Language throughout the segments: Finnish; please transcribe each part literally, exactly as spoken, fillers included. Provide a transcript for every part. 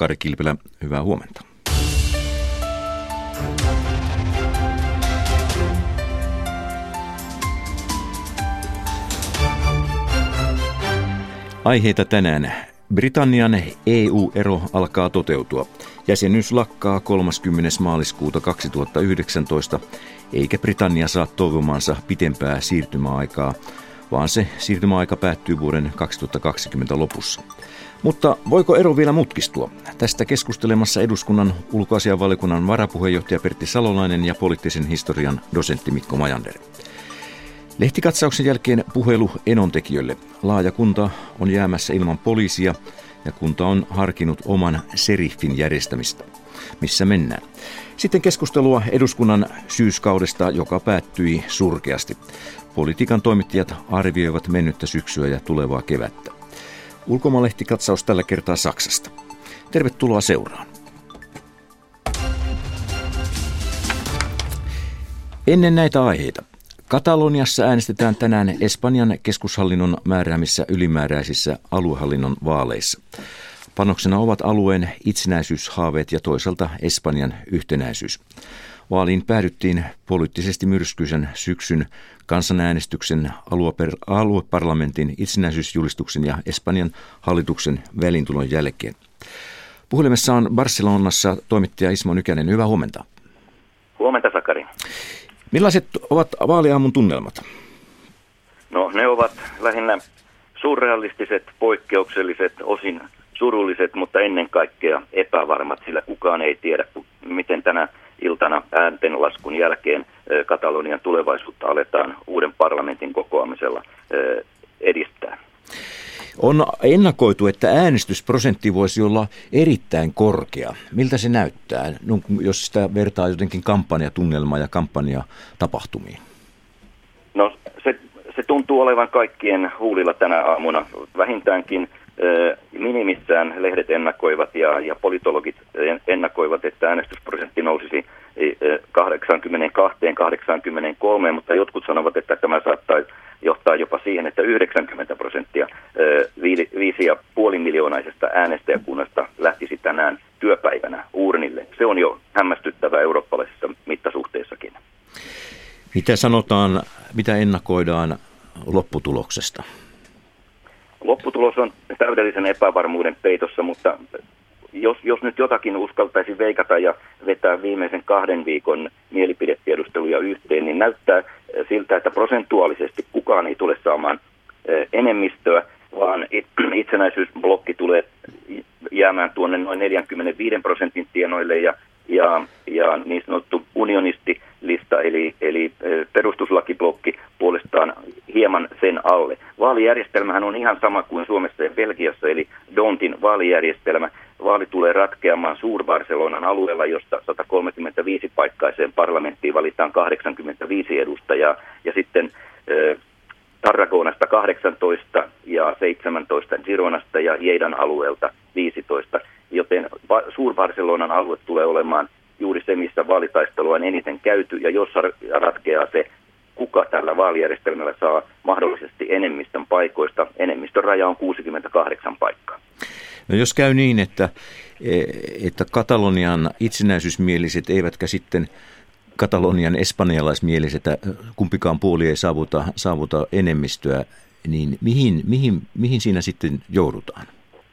Sakari Kilpelä, hyvää huomenta. Aiheita tänään. Britannian E U-ero alkaa toteutua. Jäsenyys lakkaa kolmaskymmenes maaliskuuta kaksituhattayhdeksäntoista, eikä Britannia saa toivomaansa pitempää siirtymäaikaa, vaan se siirtymäaika päättyy vuoden kaksituhattakaksikymmentä lopussa. Mutta voiko ero vielä mutkistua? Tästä keskustelemassa eduskunnan ulkoasiainvaliokunnan varapuheenjohtaja Pertti Salolainen ja poliittisen historian dosentti Mikko Majander. Lehtikatsauksen jälkeen puhelu Enontekijölle. Laaja kunta on jäämässä ilman poliisia ja kunta on harkinnut oman seriffin järjestämistä. Missä mennään? Sitten keskustelua eduskunnan syyskaudesta, joka päättyi surkeasti. Politiikan toimittajat arvioivat mennyttä syksyä ja tulevaa kevättä. Ulkomaanlehtikatsaus tällä kertaa Saksasta. Tervetuloa seuraan. Ennen näitä aiheita. Kataloniassa äänestetään tänään Espanjan keskushallinnon määräämissä ylimääräisissä aluehallinnon vaaleissa. Panoksena ovat alueen itsenäisyyshaaveet ja toisaalta Espanjan yhtenäisyys. Vaaliin päädyttiin poliittisesti myrskyisen syksyn kansanäänestyksen, alueparlamentin itsenäisyysjulistuksen ja Espanjan hallituksen väliintulon jälkeen. Puhelimessa on Barcelonassa toimittaja Ismo Nykänen. Hyvää huomenta. Huomenta, Sakari. Millaiset ovat vaaliaamun tunnelmat? No, ne ovat lähinnä surrealistiset, poikkeukselliset, osin surulliset, mutta ennen kaikkea epävarmat, sillä kukaan ei tiedä, miten tänä iltana ääntenlaskun jälkeen Katalonian tulevaisuutta aletaan uuden parlamentin kokoamisella edistää. On ennakoitu, että äänestysprosentti voisi olla erittäin korkea. Miltä se näyttää, jos sitä vertaa jotenkin kampanjatunnelmaa ja kampanjatapahtumiin? No se, se tuntuu olevan kaikkien huulilla tänä aamuna. Vähintäänkin äh, minimissään lehdet ennakoivat ja, ja politologit ennakoivat, että äänestysprosentti nousisi kahdeksankymmentäkaksi kahdeksankymmentäkolme, mutta jotkut sanovat, että tämä saattaa johtaa jopa siihen, että yhdeksänkymmentä prosenttia viisi ja puoli miljoonaisesta äänestäjäkunnasta lähtisi tänään työpäivänä uurnille. Se on jo hämmästyttävää eurooppalaisissa mittasuhteissakin. Mitä sanotaan, mitä ennakoidaan lopputuloksesta? Lopputulos on täydellisen epävarmuuden peitossa, mutta jos, jos nyt jotakin uskaltaisi veikata ja vetää viimeisen kahden viikon mielipidetiedusteluja yhteen, niin näyttää siltä, että prosentuaalisesti kukaan ei tule saamaan enemmistöä, vaan itsenäisyysblokki tulee jäämään tuonne noin neljäkymmentäviisi prosentin tienoille ja, ja, ja niin sanottu unionistilista eli, eli perustuslakiblokki puolestaan hieman sen alle. Vaalijärjestelmähän on ihan sama kuin Suomessa ja Belgiassa, eli Dontin vaalijärjestelmä. Vaali tulee ratkeamaan Suur-Barcelonan alueella, josta sata kolmekymmentäviisi paikkaiseen parlamenttiin valitaan kahdeksankymmentäviisi edustajaa ja sitten äh, Tarragonasta kahdeksantoista ja seitsemäntoista Gironasta ja Jeidan alueelta viisitoista, joten Suur-Barcelonan alue tulee olemaan juuri se, missä vaalitaistelua on eniten käyty, ja jos ratkeaa se, kuka tällä vaalijärjestelmällä saa mahdollisesti enemmistön paikoista, enemmistön raja on kuusikymmentäkahdeksan paikkaa. No jos käy niin, että, että Katalonian itsenäisyysmieliset eivätkä sitten Katalonian espanjalaismieliset, kumpikaan puoli ei saavuta, saavuta enemmistöä, niin mihin, mihin, mihin siinä sitten joudutaan?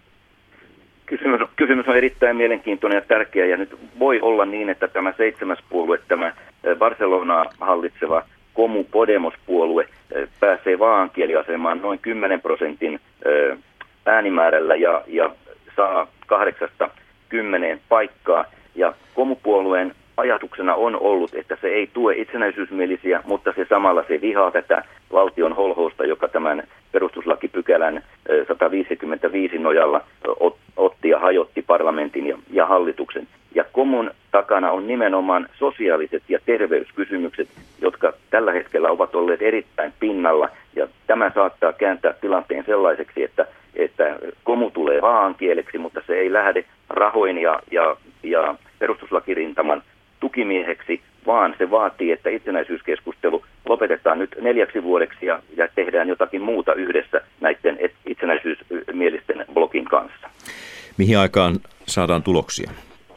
Kysymys, kysymys on erittäin mielenkiintoinen ja tärkeä, ja nyt voi olla niin, että tämä seitsemäs puolue, tämä Barcelonaa hallitseva Comu Podemos-puolue pääsee vaankieliasemaan noin kymmenen prosentin äänimäärällä ja, ja saa kahdeksasta kymmeneen paikkaa. Ja Comu-puolueen ajatuksena on ollut, että se ei tue itsenäisyysmielisiä, mutta se samalla se vihaa tätä valtion holhousta, joka tämän perustuslakipykälän sata viisikymmentäviisi nojalla otti ja hajotti parlamentin ja, ja hallituksen. Ja Comun takana on nimenomaan sosiaaliset ja terveyskysymykset, jotka tällä hetkellä ovat olleet erittäin pinnalla. Ja tämä saattaa kääntää tilanteen sellaiseksi, että, että Comu tulee vaankieleksi, mutta se ei lähde rahoin ja, ja, ja perustuslakirintaman tukimieheksi, vaan se vaatii, että itsenäisyyskeskustelu lopetetaan nyt neljäksi vuodeksi ja, ja tehdään jotakin muuta yhdessä näiden itsenäisyysmielisten blokin kanssa. Mihin aikaan saadaan tuloksia?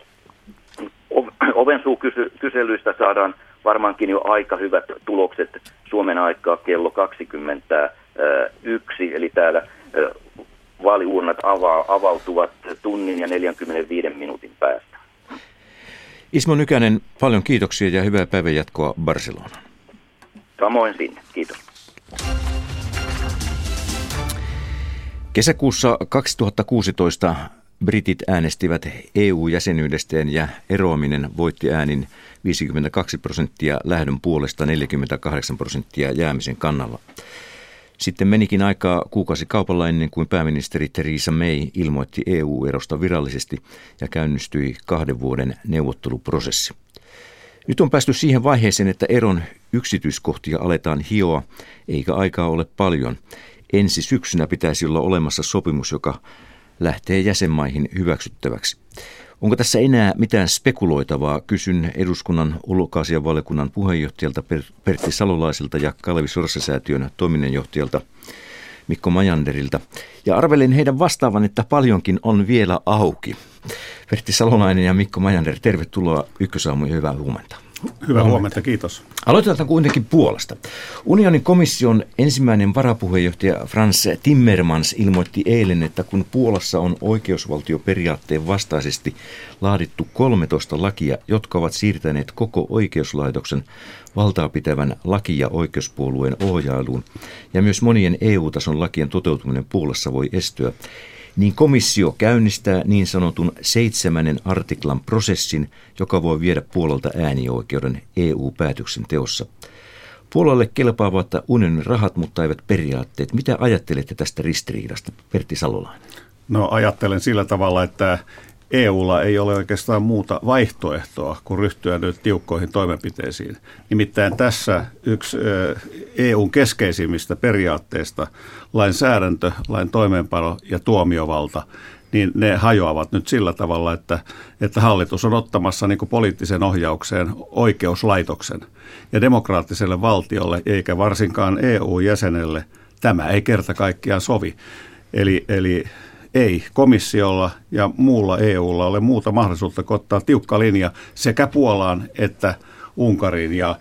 Ovensuukyselyistä saadaan varmaankin jo aika hyvät tulokset Suomen aikaa kello kaksikymmentäyksi, eli täällä vaaliurnat avautuvat tunnin ja neljänkymmenenviiden minuutin päästä. Ismo Nykänen, paljon kiitoksia ja hyvää päivänjatkoa Barcelonaan. Samoin sinne. Kiitos. Kesäkuussa kaksituhattakuusitoista britit äänestivät E U-jäsenyydestään ja eroaminen voitti äänin viisikymmentäkaksi prosenttia lähdön puolesta, neljäkymmentäkahdeksan prosenttia jäämisen kannalla. Sitten menikin aikaa kuukausi kaupalla ennen kuin pääministeri Theresa May ilmoitti E U-erosta virallisesti ja käynnistyi kahden vuoden neuvotteluprosessi. Nyt on päästy siihen vaiheeseen, että eron yksityiskohtia aletaan hioa, eikä aikaa ole paljon. Ensi syksynä pitäisi olla olemassa sopimus, joka lähtee jäsenmaihin hyväksyttäväksi. Onko tässä enää mitään spekuloitavaa? Kysyn eduskunnan ulkoasiainvaliokunnan puheenjohtajalta Pertti Salolaiselta ja Kalevi Sorsa-säätiön toiminnanjohtajalta Mikko Majanderilta. Ja arvelen heidän vastaavan, että paljonkin on vielä auki. Pertti Salolainen ja Mikko Majander, tervetuloa Ykkösaamuun ja hyvää huomenta. Hyvää huomenta, kiitos. Aloitetaan kuitenkin Puolasta. Unionin komission ensimmäinen varapuheenjohtaja Frans Timmermans ilmoitti eilen, että kun Puolassa on oikeusvaltioperiaatteen vastaisesti laadittu kolmetoista lakia, jotka ovat siirtäneet koko oikeuslaitoksen valtaa pitävän laki- ja oikeuspuolueen ohjailuun, ja myös monien E U-tason lakien toteutuminen Puolassa voi estyä, niin komissio käynnistää niin sanotun seitsemännen artiklan prosessin, joka voi viedä Puolalta äänioikeuden E U-päätöksenteossa. Puolalle kelpaavat unionin rahat, mutta eivät periaatteet. Mitä ajattelette tästä ristiriidasta, Pertti Salolainen? No ajattelen sillä tavalla, että E U:lla ei ole oikeastaan muuta vaihtoehtoa kuin ryhtyä nyt tiukkoihin toimenpiteisiin. Nimittäin tässä yksi E U:n keskeisimmistä periaatteista, lainsäädäntö, lain toimeenpano ja tuomiovalta, niin ne hajoavat nyt sillä tavalla, että, että hallitus on ottamassa niin kuin poliittisen ohjaukseen oikeuslaitoksen. Ja demokraattiselle valtiolle, eikä varsinkaan E U-jäsenelle, tämä ei kerta kaikkiaan sovi. Eli... eli ei komissiolla ja muulla E U:lla ole muuta mahdollisuutta kuin ottaa tiukka linja sekä Puolaan että Unkariin. Ja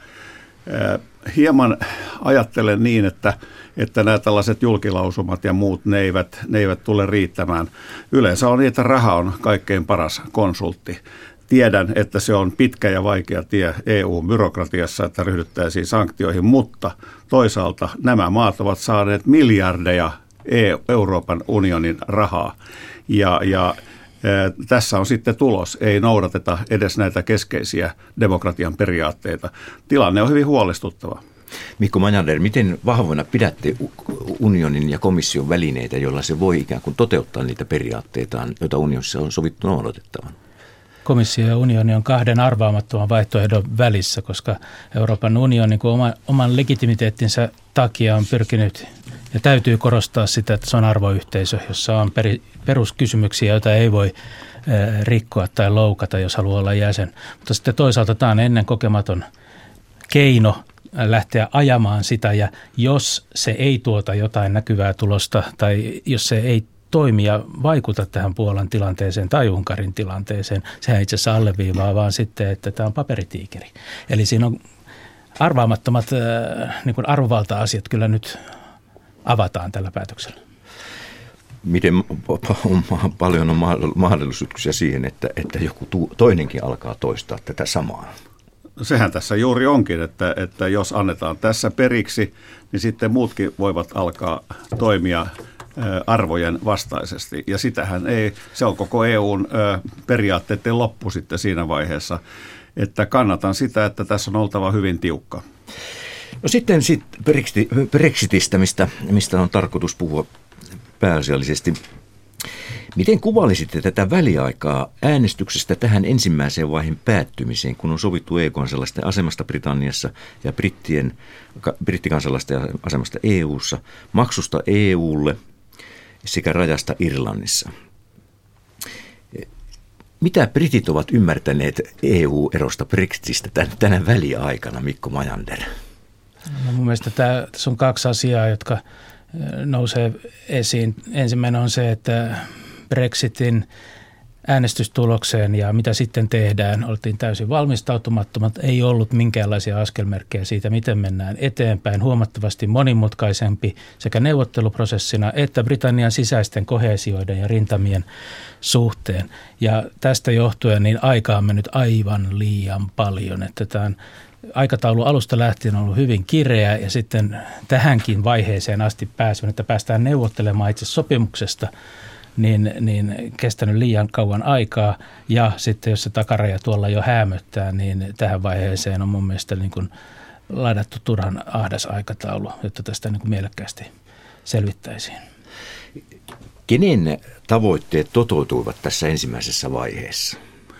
äh, hieman ajattelen niin, että, että nämä tällaiset julkilausumat ja muut, ne eivät, ne eivät tule riittämään. Yleensä on niin, että raha on kaikkein paras konsultti. Tiedän, että se on pitkä ja vaikea tie E U-byrokratiassa, että ryhdyttäisiin sanktioihin, mutta toisaalta nämä maat ovat saaneet miljardeja Euroopan unionin rahaa ja, ja e, tässä on sitten tulos. Ei noudateta edes näitä keskeisiä demokratian periaatteita. Tilanne on hyvin huolestuttava. Mikko Majander, miten vahvoina pidätte unionin ja komission välineitä, joilla se voi ikään kuin toteuttaa niitä periaatteitaan, joita unionissa on sovittu noudatettavan? Komissio ja unioni on kahden arvaamattoman vaihtoehdon välissä, koska Euroopan unioni niin oma, oman legitimiteettinsä takia on pyrkinyt ja täytyy korostaa sitä, että se on arvoyhteisö, jossa on peri, peruskysymyksiä, joita ei voi äh, rikkoa tai loukata, jos haluaa olla jäsen. Mutta sitten toisaalta tämä on ennen kokematon keino lähteä ajamaan sitä, ja jos se ei tuota jotain näkyvää tulosta tai jos se ei toimi ja vaikuta tähän Puolan tilanteeseen tai Unkarin tilanteeseen, sehän itse asiassa alleviivaa vaan sitten, että tämä on paperitiikeri. Eli siinä on arvaamattomat äh, niin kuin arvovalta-asiat kyllä nyt avataan tällä päätöksellä. Miten paljon on mahdollisuuksia siihen, että, että joku toinenkin alkaa toistaa tätä samaa? Sehän tässä juuri onkin, että, että jos annetaan tässä periksi, niin sitten muutkin voivat alkaa toimia arvojen vastaisesti. Ja sitähän ei, se on koko E U:n periaatteiden loppu sitten siinä vaiheessa, että kannatan sitä, että tässä on oltava hyvin tiukka. No sitten sit Brexitistä, mistä, mistä on tarkoitus puhua pääasiallisesti. Miten kuvailisitte tätä väliaikaa äänestyksestä tähän ensimmäiseen vaiheen päättymiseen, kun on sovittu E U-kansalaisten asemasta Britanniassa ja brittien, brittikansalaisten asemasta E U:ssa, maksusta E U:lle sekä rajasta Irlannissa? Mitä britit ovat ymmärtäneet E U-erosta Brexitistä tänä väliaikana, Mikko Majander? No mun mielestä tämä, tässä on kaksi asiaa, jotka nousee esiin. Ensimmäinen on se, että Brexitin äänestystulokseen ja mitä sitten tehdään. Oltiin täysin valmistautumattomat, ei ollut minkäänlaisia askelmerkkejä siitä, miten mennään eteenpäin. Huomattavasti monimutkaisempi sekä neuvotteluprosessina että Britannian sisäisten koheesioiden ja rintamien suhteen. Ja tästä johtuen niin aikaa on mennyt aivan liian paljon, että tämän aikataulu alusta lähtien on ollut hyvin kireä ja sitten tähänkin vaiheeseen asti päässyt, että päästään neuvottelemaan itse sopimuksesta, niin, niin kestänyt liian kauan aikaa. Ja sitten jos se takaraja tuolla jo häämöttää, niin tähän vaiheeseen on mun mielestä niin kuin ladattu turhan ahdas aikataulu, jotta tästä niin kuin mielekkäästi selvittäisiin. Kenen tavoitteet toteutuivat tässä ensimmäisessä vaiheessa?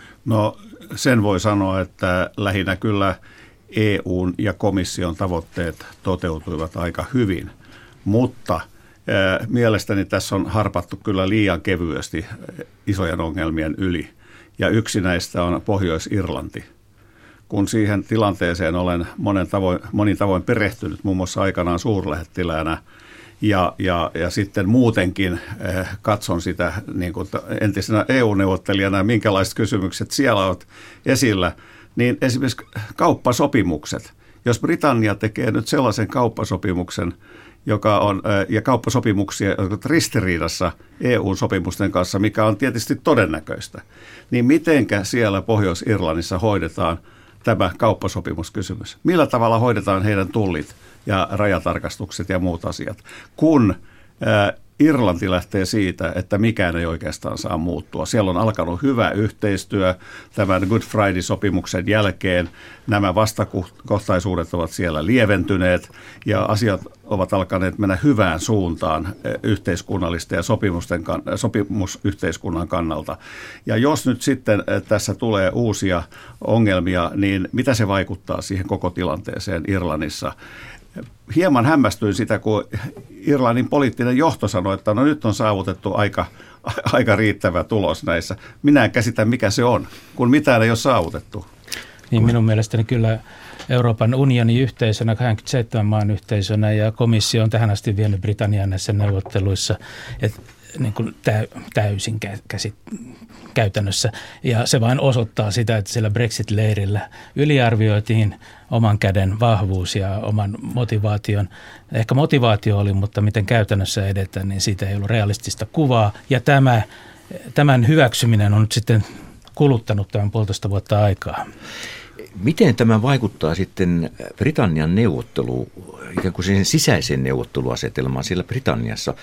No sen voi sanoa, että lähinnä kyllä E U:n ja komission tavoitteet toteutuivat aika hyvin, mutta äh, mielestäni tässä on harpattu kyllä liian kevyesti isojen ongelmien yli. Ja yksi näistä on Pohjois-Irlanti. Kun siihen tilanteeseen olen monen tavoin, monin tavoin perehtynyt, muun muassa aikanaan suurlähettiläänä, Ja, ja, ja sitten muutenkin eh, katson sitä niin kuin entisenä E U-neuvottelijana, minkälaiset kysymykset siellä ovat esillä, niin esimerkiksi kauppasopimukset. Jos Britannia tekee nyt sellaisen kauppasopimuksen, joka on, eh, ja kauppasopimuksia, jotka ovat ristiriidassa E U-sopimusten kanssa, mikä on tietysti todennäköistä, niin mitenkä siellä Pohjois-Irlannissa hoidetaan tämä kauppasopimuskysymys? Millä tavalla hoidetaan heidän tullit ja rajatarkastukset ja muut asiat, kun ää, Irlanti lähtee siitä, että mikään ei oikeastaan saa muuttua. Siellä on alkanut hyvä yhteistyö tämän Good Friday-sopimuksen jälkeen. Nämä vastakohtaisuudet ovat siellä lieventyneet ja asiat ovat alkaneet mennä hyvään suuntaan yhteiskunnallisten ja sopimusten, sopimusyhteiskunnan kannalta. Ja jos nyt sitten tässä tulee uusia ongelmia, niin mitä se vaikuttaa siihen koko tilanteeseen Irlannissa? Hieman hämmästyin sitä, kun Irlannin poliittinen johto sanoi, että no nyt on saavutettu aika, aika riittävä tulos näissä. Minä en käsitä, mikä se on, kun mitään ei ole saavutettu. Niin minun mielestäni kyllä Euroopan unionin yhteisönä, kaksikymmentäseitsemän maan yhteisönä ja komissio on tähän asti vienyt Britannian näissä neuvotteluissa, että niin kuin täysin käsit, käytännössä. Ja se vain osoittaa sitä, että siellä Brexit-leirillä yliarvioitiin oman käden vahvuus ja oman motivaation. Ehkä motivaatio oli, mutta miten käytännössä edetään, niin siitä ei ollut realistista kuvaa. Ja tämä, tämän hyväksyminen on nyt sitten kuluttanut tämän puolitoista vuotta aikaa. Miten tämä vaikuttaa sitten Britannian neuvottelu, ikään kuin sen sisäiseen neuvotteluasetelmaan siellä Britanniassa,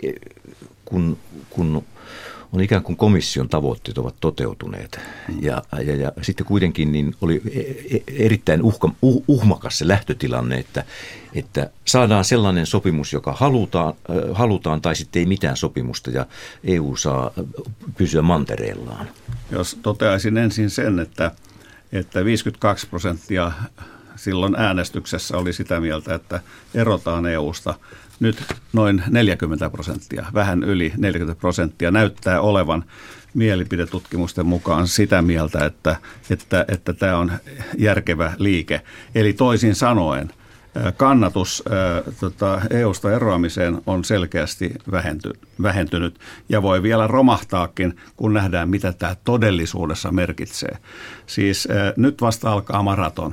kun, kun on ikään kuin komission tavoitteet ovat toteutuneet ja, ja, ja sitten kuitenkin niin oli erittäin uhka, uh, uhmakas se lähtötilanne, että, että saadaan sellainen sopimus, joka halutaan, äh, halutaan tai sitten ei mitään sopimusta ja E U saa pysyä mantereellaan. Jos toteaisin ensin sen, että, että viisikymmentäkaksi prosenttia silloin äänestyksessä oli sitä mieltä, että erotaan E U:sta. Nyt noin neljäkymmentä prosenttia, vähän yli neljäkymmentä prosenttia näyttää olevan mielipidetutkimusten mukaan sitä mieltä, että, että, että tämä on järkevä liike. Eli toisin sanoen kannatus ää, tota, E U:sta eroamiseen on selkeästi vähenty, vähentynyt ja voi vielä romahtaakin, kun nähdään, mitä tämä todellisuudessa merkitsee. Siis ää, nyt vasta alkaa maraton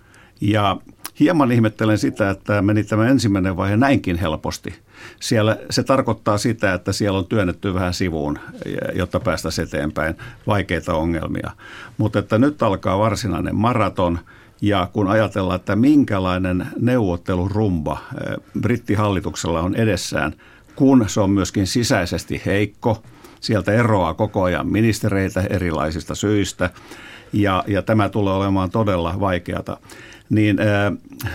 ja hieman ihmettelen sitä, että meni tämä ensimmäinen vaihe näinkin helposti. Siellä, se tarkoittaa sitä, että siellä on työnnetty vähän sivuun, jotta päästäisiin eteenpäin vaikeita ongelmia. Mutta että nyt alkaa varsinainen maraton ja kun ajatellaan, että minkälainen neuvottelurumba brittihallituksella on edessään, kun se on myöskin sisäisesti heikko, sieltä eroaa koko ajan ministereitä erilaisista syistä ja, ja tämä tulee olemaan todella vaikeata. Niin ää,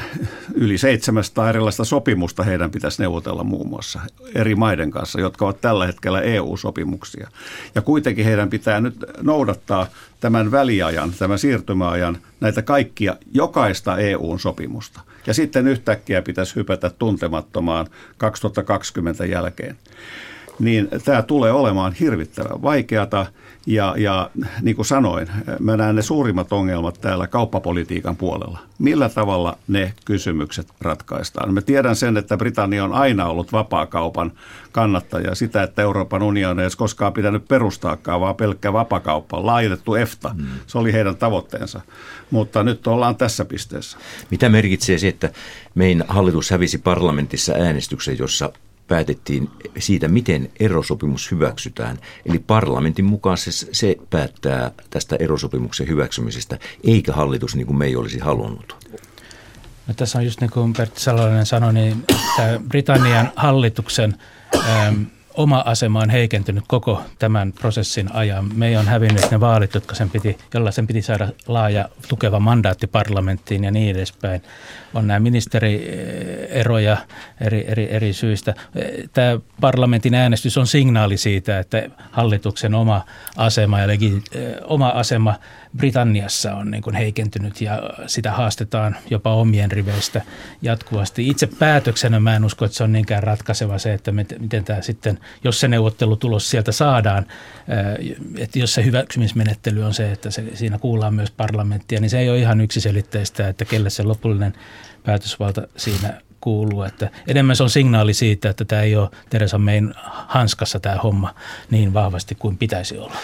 yli seitsemänsataa erilaista sopimusta heidän pitäisi neuvotella muun muassa eri maiden kanssa, jotka ovat tällä hetkellä E U-sopimuksia. Ja kuitenkin heidän pitää nyt noudattaa tämän väliajan, tämän siirtymäajan, näitä kaikkia, jokaista E U-sopimusta. Ja sitten yhtäkkiä pitäisi hypätä tuntemattomaan kaksituhattakaksikymmentä jälkeen. Niin tämä tulee olemaan hirvittävän vaikeata Ja, ja niin kuin sanoin, mä näen ne suurimmat ongelmat täällä kauppapolitiikan puolella. Millä tavalla ne kysymykset ratkaistaan? Mä tiedän sen, että Britannia on aina ollut vapaakaupan kannattaja. Sitä, että Euroopan unioni ei edes koskaan pitänyt perustaakaan, vaan pelkkä vapaakauppa, laajennettu EFTA. Hmm. Se oli heidän tavoitteensa. Mutta nyt ollaan tässä pisteessä. Mitä merkitsee se, että meidän hallitus hävisi parlamentissa äänestyksen, jossa päätettiin siitä, miten erosopimus hyväksytään. Eli parlamentin mukaan se, se päättää tästä erosopimuksen hyväksymisestä, eikä hallitus niin kuin me ei olisi halunnut. No, tässä on just niin kuin Pertti Salolainen sanoi, niin tämä Britannian hallituksen äm, oma asema on heikentynyt koko tämän prosessin ajan. Me on hävinnyt ne vaalit, jotka sen piti, jolla sen piti saada laaja tukeva mandaatti parlamenttiin ja niin edespäin. On nämä ministerieroja eri, eri, eri syistä. Tämä parlamentin äänestys on signaali siitä, että hallituksen oma asema ja legi, oma asema Britanniassa on niin kuin heikentynyt ja sitä haastetaan jopa omien riveistä jatkuvasti. Itse päätöksenä mä en usko, että se on niinkään ratkaiseva se, että miten tämä sitten, jos se neuvottelutulos sieltä saadaan, että jos se hyväksymismenettely on se, että se, siinä kuullaan myös parlamenttia, niin se ei ole ihan yksiselitteistä, että kelle se lopullinen päätösvalta siinä kuuluu. Että enemmän se on signaali siitä, että tämä ei ole Theresa Mayn hanskassa tämä homma niin vahvasti kuin pitäisi olla.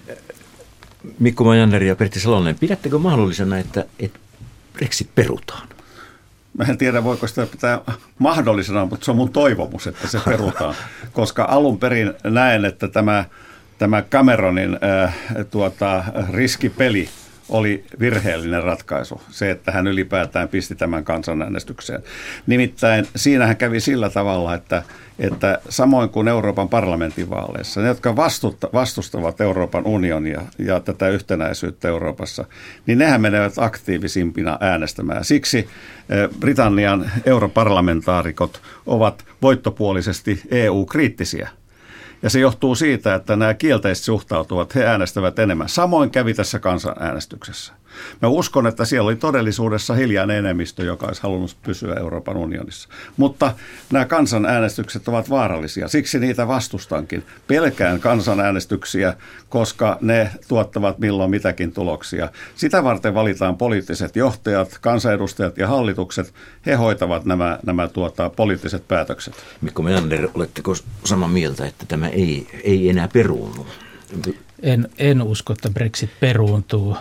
Mikko Majanneri ja Pertti Salolainen, pidättekö mahdollisena, että, että Brexit perutaan? Mä en tiedä, voiko sitä pitää mahdollisena, mutta se on mun toivomus, että se perutaan. Koska alun perin näen, että tämä, tämä Cameronin äh, tuota, riskipeli oli virheellinen ratkaisu. Se, että hän ylipäätään pisti tämän kansanäänestykseen. Nimittäin siinähän kävi sillä tavalla, että, että samoin kuin Euroopan parlamentin vaaleissa, ne, jotka vastustavat Euroopan unionia ja tätä yhtenäisyyttä Euroopassa, niin nehän menevät aktiivisimpina äänestämään. Siksi Britannian europarlamentaarikot ovat voittopuolisesti E U-kriittisiä. Ja se johtuu siitä, että nämä kielteisesti suhtautuvat, he äänestävät enemmän. Samoin kävi tässä kansanäänestyksessä. Mä uskon, että siellä oli todellisuudessa hiljainen enemmistö, joka olisi halunnut pysyä Euroopan unionissa. Mutta nämä kansanäänestykset ovat vaarallisia. Siksi niitä vastustankin. Pelkään kansanäänestyksiä, koska ne tuottavat milloin mitäkin tuloksia. Sitä varten valitaan poliittiset johtajat, kansanedustajat ja hallitukset. He hoitavat nämä, nämä tuota, poliittiset päätökset. Mikko Meander, oletteko samaa mieltä, että tämä ei, ei enää peruunnu? En, en usko, että Brexit peruuntuu.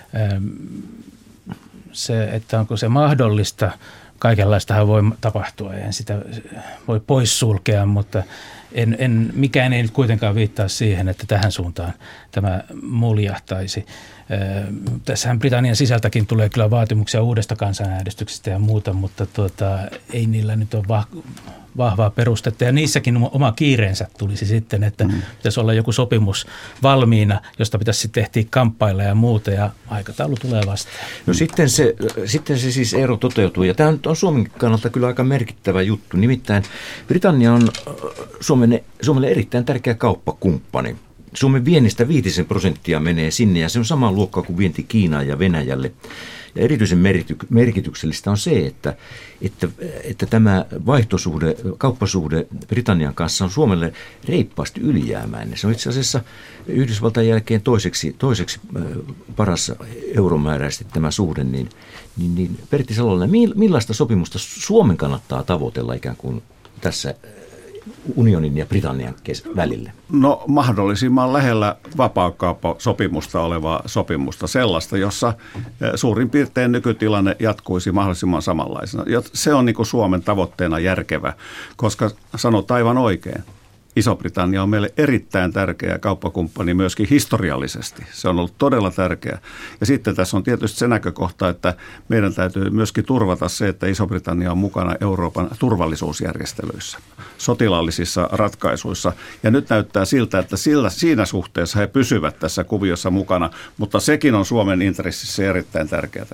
Se, että onko se mahdollista, kaikenlaistahan voi tapahtua, en sitä voi poissulkea, mutta en, en, mikään ei nyt kuitenkaan viittaa siihen, että tähän suuntaan tämä muljahtaisi. Tässähän Britannian sisältäkin tulee kyllä vaatimuksia uudesta kansanäänestyksestä ja muuta, mutta tuota, ei niillä nyt ole vah- vahvaa perustetta. Ja niissäkin oma kiireensä tulisi sitten, että mm. pitäisi olla joku sopimus valmiina, josta pitäisi sitten ehtiä kamppailla ja muuta, ja aikataulu tulee vastaan. No sitten se, sitten se siis ero toteutuu, ja tämä on Suomen kannalta kyllä aika merkittävä juttu. Nimittäin Britannia on Suomen, Suomelle erittäin tärkeä kauppakumppani. Suomen viennistä viitisen prosenttia menee sinne, ja se on sama luokka kuin vienti Kiinaan ja Venäjälle. Ja erityisen merkityksellistä on se, että, että, että tämä vaihtosuhde, kauppasuhde Britannian kanssa on Suomelle reippaasti ylijäämäinen. Se on itse asiassa Yhdysvaltain jälkeen toiseksi, toiseksi paras euromääräisesti tämä suhde. Niin, niin, niin Pertti Salolainen, millaista sopimusta Suomen kannattaa tavoitella ikään kuin tässä unionin ja Britannian välille? No mahdollisimman lähellä vapaakauppasopimusta olevaa sopimusta, sellaista, jossa suurin piirtein nykytilanne jatkuisi mahdollisimman samanlaisena. Se on niin kuin Suomen tavoitteena järkevä, koska sanot aivan oikein. Iso-Britannia on meille erittäin tärkeä kauppakumppani myöskin historiallisesti. Se on ollut todella tärkeä. Ja sitten tässä on tietysti se näkökohta, että meidän täytyy myöskin turvata se, että Iso-Britannia on mukana Euroopan turvallisuusjärjestelyissä, sotilaallisissa ratkaisuissa. Ja nyt näyttää siltä, että sillä, siinä suhteessa he pysyvät tässä kuviossa mukana, mutta sekin on Suomen intressissä erittäin tärkeää.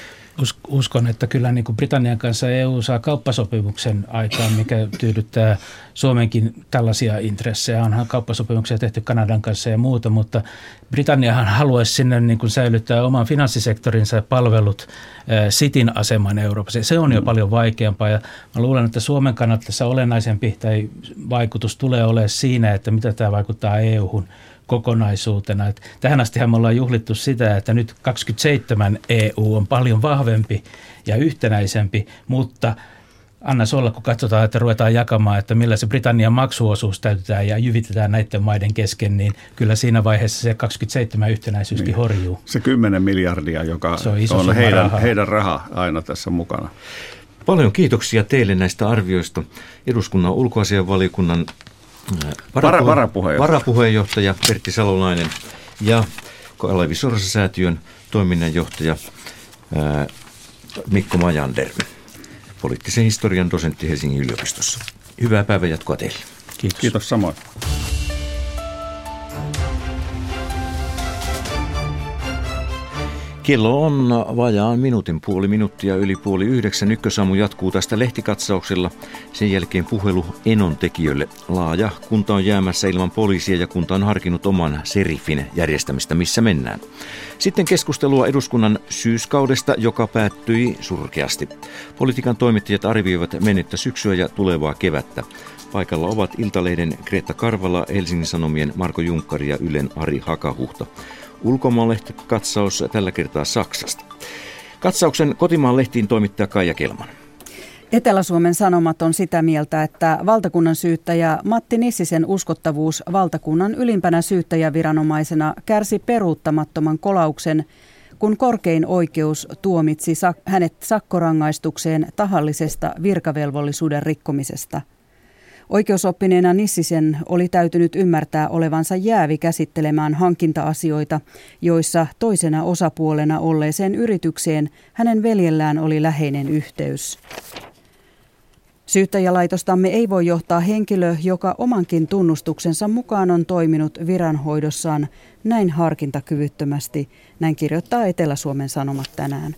Uskon, että kyllä niin kuin Britannian kanssa E U saa kauppasopimuksen aikaan, mikä tyydyttää Suomenkin tällaisia intressejä. Onhan kauppasopimuksia tehty Kanadan kanssa ja muuta, mutta Britanniahan haluaisi sinne niin kuin säilyttää oman finanssisektorinsa palvelut Cityn aseman Euroopassa. Se on jo paljon vaikeampaa, ja mä luulen, että Suomen kannalta tässä olennaisempi tai vaikutus tulee olemaan siinä, että mitä tämä vaikuttaa E U:hun kokonaisuutena. Et tähän astihan me ollaan juhlittu sitä, että nyt kaksikymmentäseitsemän E U on paljon vahvempi ja yhtenäisempi, mutta annas olla, kun katsotaan, että ruvetaan jakamaan, että millä se Britannian maksuosuus täytetään ja jyvitetään näiden maiden kesken, niin kyllä siinä vaiheessa se kaksikymmentäseitsemän yhtenäisyyskin niin horjuu. Se kymmenen miljardia, joka on, on heidän, raha. heidän raha aina tässä mukana. Paljon kiitoksia teille näistä arvioista. Eduskunnan ulkoasianvaliokunnan varapuhe- varapuheenjohtaja. varapuheenjohtaja Pertti Salolainen ja Kalevi Sorsa-säätiön toiminnanjohtaja ää, Mikko Majander, poliittisen historian dosentti Helsingin yliopistossa. Hyvää päivänjatkoa teille. Kiitos. Kiitos samoin. Kello on vajaan minuutin puoli minuuttia yli puoli yhdeksän. Ykkösaamu jatkuu tästä lehtikatsauksella. Sen jälkeen puhelu Enon tekijöille. Laaja kunta on jäämässä ilman poliisia ja kunta on harkinnut oman serifin järjestämistä, missä mennään. Sitten keskustelua eduskunnan syyskaudesta, joka päättyi surkeasti. Politiikan toimittajat arvioivat mennyttä syksyä ja tulevaa kevättä. Paikalla ovat Iltalehden Greta Karvala, Helsingin Sanomien Marko Junkkari ja Ylen Ari Hakahuhta. Ulkomaanlehti katsaus tällä kertaa Saksasta. Katsauksen kotimaan lehtiin toimittaa Kaija Kelman. Etelä-Suomen Sanomat on sitä mieltä, että valtakunnan syyttäjä Matti Nissisen uskottavuus valtakunnan ylimpänä syyttäjäviranomaisena kärsi peruuttamattoman kolauksen, kun korkein oikeus tuomitsi hänet sakkorangaistukseen tahallisesta virkavelvollisuuden rikkomisesta. Oikeusoppineena Nissisen oli täytynyt ymmärtää olevansa jäävi käsittelemään hankinta-asioita, joissa toisena osapuolena olleeseen yritykseen hänen veljellään oli läheinen yhteys. Syyttäjälaitostamme ei voi johtaa henkilö, joka omankin tunnustuksensa mukaan on toiminut viranhoidossaan näin harkintakyvyttömästi, näin kirjoittaa Etelä-Suomen Sanomat tänään.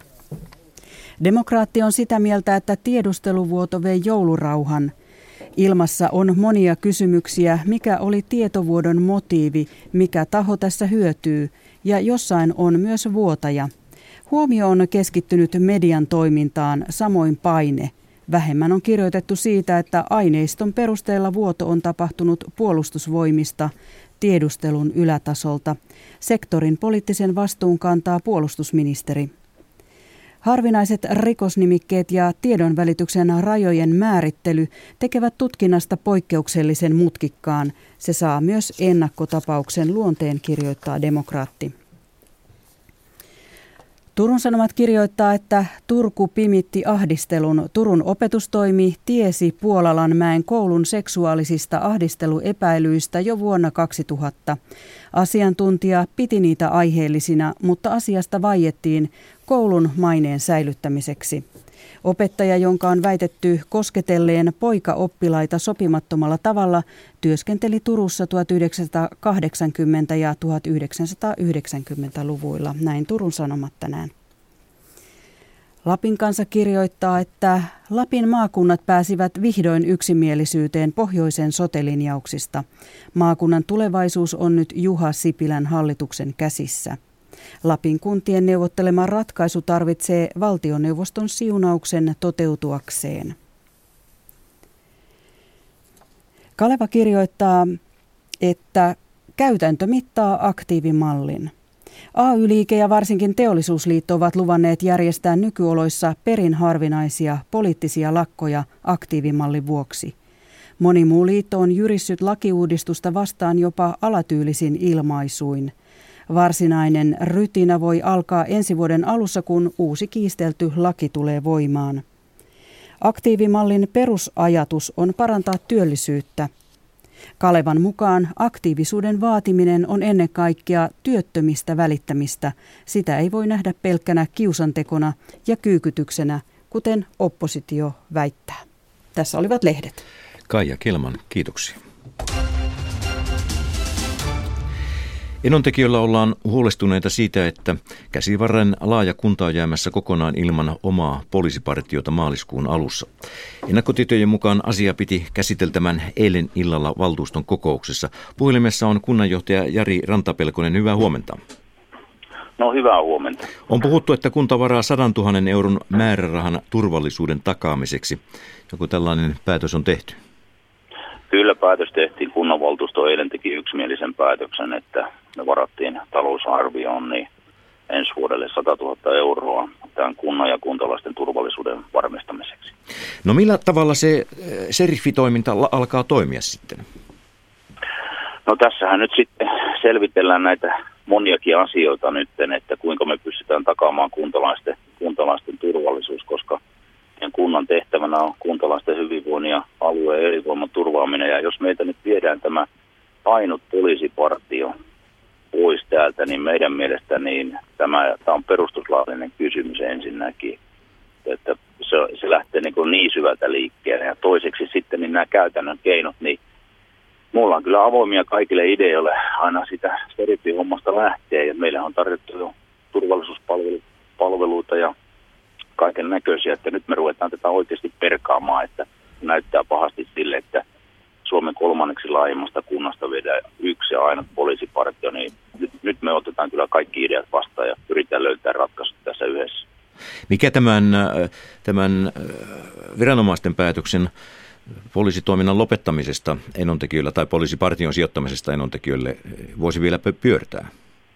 Demokraatti on sitä mieltä, että tiedusteluvuoto vei joulurauhan. Ilmassa on monia kysymyksiä, mikä oli tietovuodon motiivi, mikä taho tässä hyötyy, ja jossain on myös vuotaja. Huomio on keskittynyt median toimintaan, samoin paine. Vähemmän on kirjoitettu siitä, että aineiston perusteella vuoto on tapahtunut puolustusvoimista, tiedustelun ylätasolta. Sektorin poliittisen vastuun kantaa puolustusministeri. Harvinaiset rikosnimikkeet ja tiedonvälityksen rajojen määrittely tekevät tutkinnasta poikkeuksellisen mutkikkaan. Se saa myös ennakkotapauksen luonteen, kirjoittaa Demokraatti. Turun Sanomat kirjoittaa, että Turku pimitti ahdistelun. Turun opetustoimi tiesi Puolalanmäen koulun seksuaalisista ahdisteluepäilyistä jo vuonna kaksituhatta. Asiantuntija piti niitä aiheellisina, mutta asiasta vaiettiin koulun maineen säilyttämiseksi. Opettaja, jonka on väitetty kosketelleen poikaoppilaita sopimattomalla tavalla, työskenteli Turussa tuhatyhdeksänsataakahdeksankymmentä- ja tuhatyhdeksänsataayhdeksänkymmentäluvuilla. Näin Turun Sanomat tänään. Lapin Kansa kirjoittaa, että Lapin maakunnat pääsivät vihdoin yksimielisyyteen pohjoisen sote-linjauksista. Maakunnan tulevaisuus on nyt Juha Sipilän hallituksen käsissä. Lapin kuntien neuvottelema ratkaisu tarvitsee valtioneuvoston siunauksen toteutuakseen. Kaleva kirjoittaa, että käytäntö mittaa aktiivimallin. A Y-liike ja varsinkin Teollisuusliitto ovat luvanneet järjestää nykyoloissa perin harvinaisia poliittisia lakkoja aktiivimallin vuoksi. Moni muu liitto on jyrissyt lakiuudistusta vastaan jopa alatyylisin ilmaisuin. Varsinainen rytinä voi alkaa ensi vuoden alussa, kun uusi kiistelty laki tulee voimaan. Aktiivimallin perusajatus on parantaa työllisyyttä. Kalevan mukaan aktiivisuuden vaatiminen on ennen kaikkea työttömistä välittämistä. Sitä ei voi nähdä pelkkänä kiusantekona ja kyykytyksenä, kuten oppositio väittää. Tässä olivat lehdet. Kaija Kelman, kiitoksia. Enontekijöllä ollaan huolestuneita siitä, että Käsivarren laaja kunta on jäämässä kokonaan ilman omaa poliisipartiota maaliskuun alussa. Ennakkotietojen mukaan asia piti käsiteltämän eilen illalla valtuuston kokouksessa. Puhelimessa on kunnanjohtaja Jari Rantapelkonen. Hyvää huomenta. No hyvää huomenta. On puhuttu, että kunta varaa sadantuhannen euron määrärahan turvallisuuden takaamiseksi. Joku tällainen päätös on tehty? Kyllä päätös tehtiin. Kunnanvaltuusto eilen teki yksimielisen päätöksen, että me varattiin talousarvioon niin ensi vuodelle sata tuhatta euroa tämän kunnan ja kuntalaisten turvallisuuden varmistamiseksi. No millä tavalla se seriffitoiminta alkaa toimia sitten? No tässähän nyt sitten selvitellään näitä moniakin asioita nyt, että kuinka me pystytään takaamaan kuntalaisten, kuntalaisten turvallisuus, koska kunnan tehtävänä on kuntalaisten hyvinvoinnin ja alueen elinvoiman turvaaminen. Ja jos meiltä nyt viedään tämä ainut poliisipartio pois täältä, niin meidän mielestä niin tämä, tämä on perustuslaillinen kysymys ensinnäkin. Että se, se lähtee niin, kuin niin syvältä liikkeelle. Ja toiseksi sitten niin nämä käytännön keinot, niin mulla on kyllä avoimia kaikille ideoille aina sitä seriffihommasta lähtee. Ja meillä on tarjottu jo turvallisuuspalveluita ja kaiken näköisiä, että nyt me ruvetaan tätä oikeasti perkaamaan, että näyttää pahasti sille, että Suomen kolmanneksi laajimmasta kunnasta viedään yksi ja ainut poliisipartio, niin nyt, nyt me otetaan kyllä kaikki ideat vastaan ja yritetään löytää ratkaisut tässä yhdessä. Mikä tämän, tämän viranomaisten päätöksen poliisitoiminnan lopettamisesta enontekijöillä tai poliisipartion sijoittamisesta enontekijöille voisi vielä pyörtää?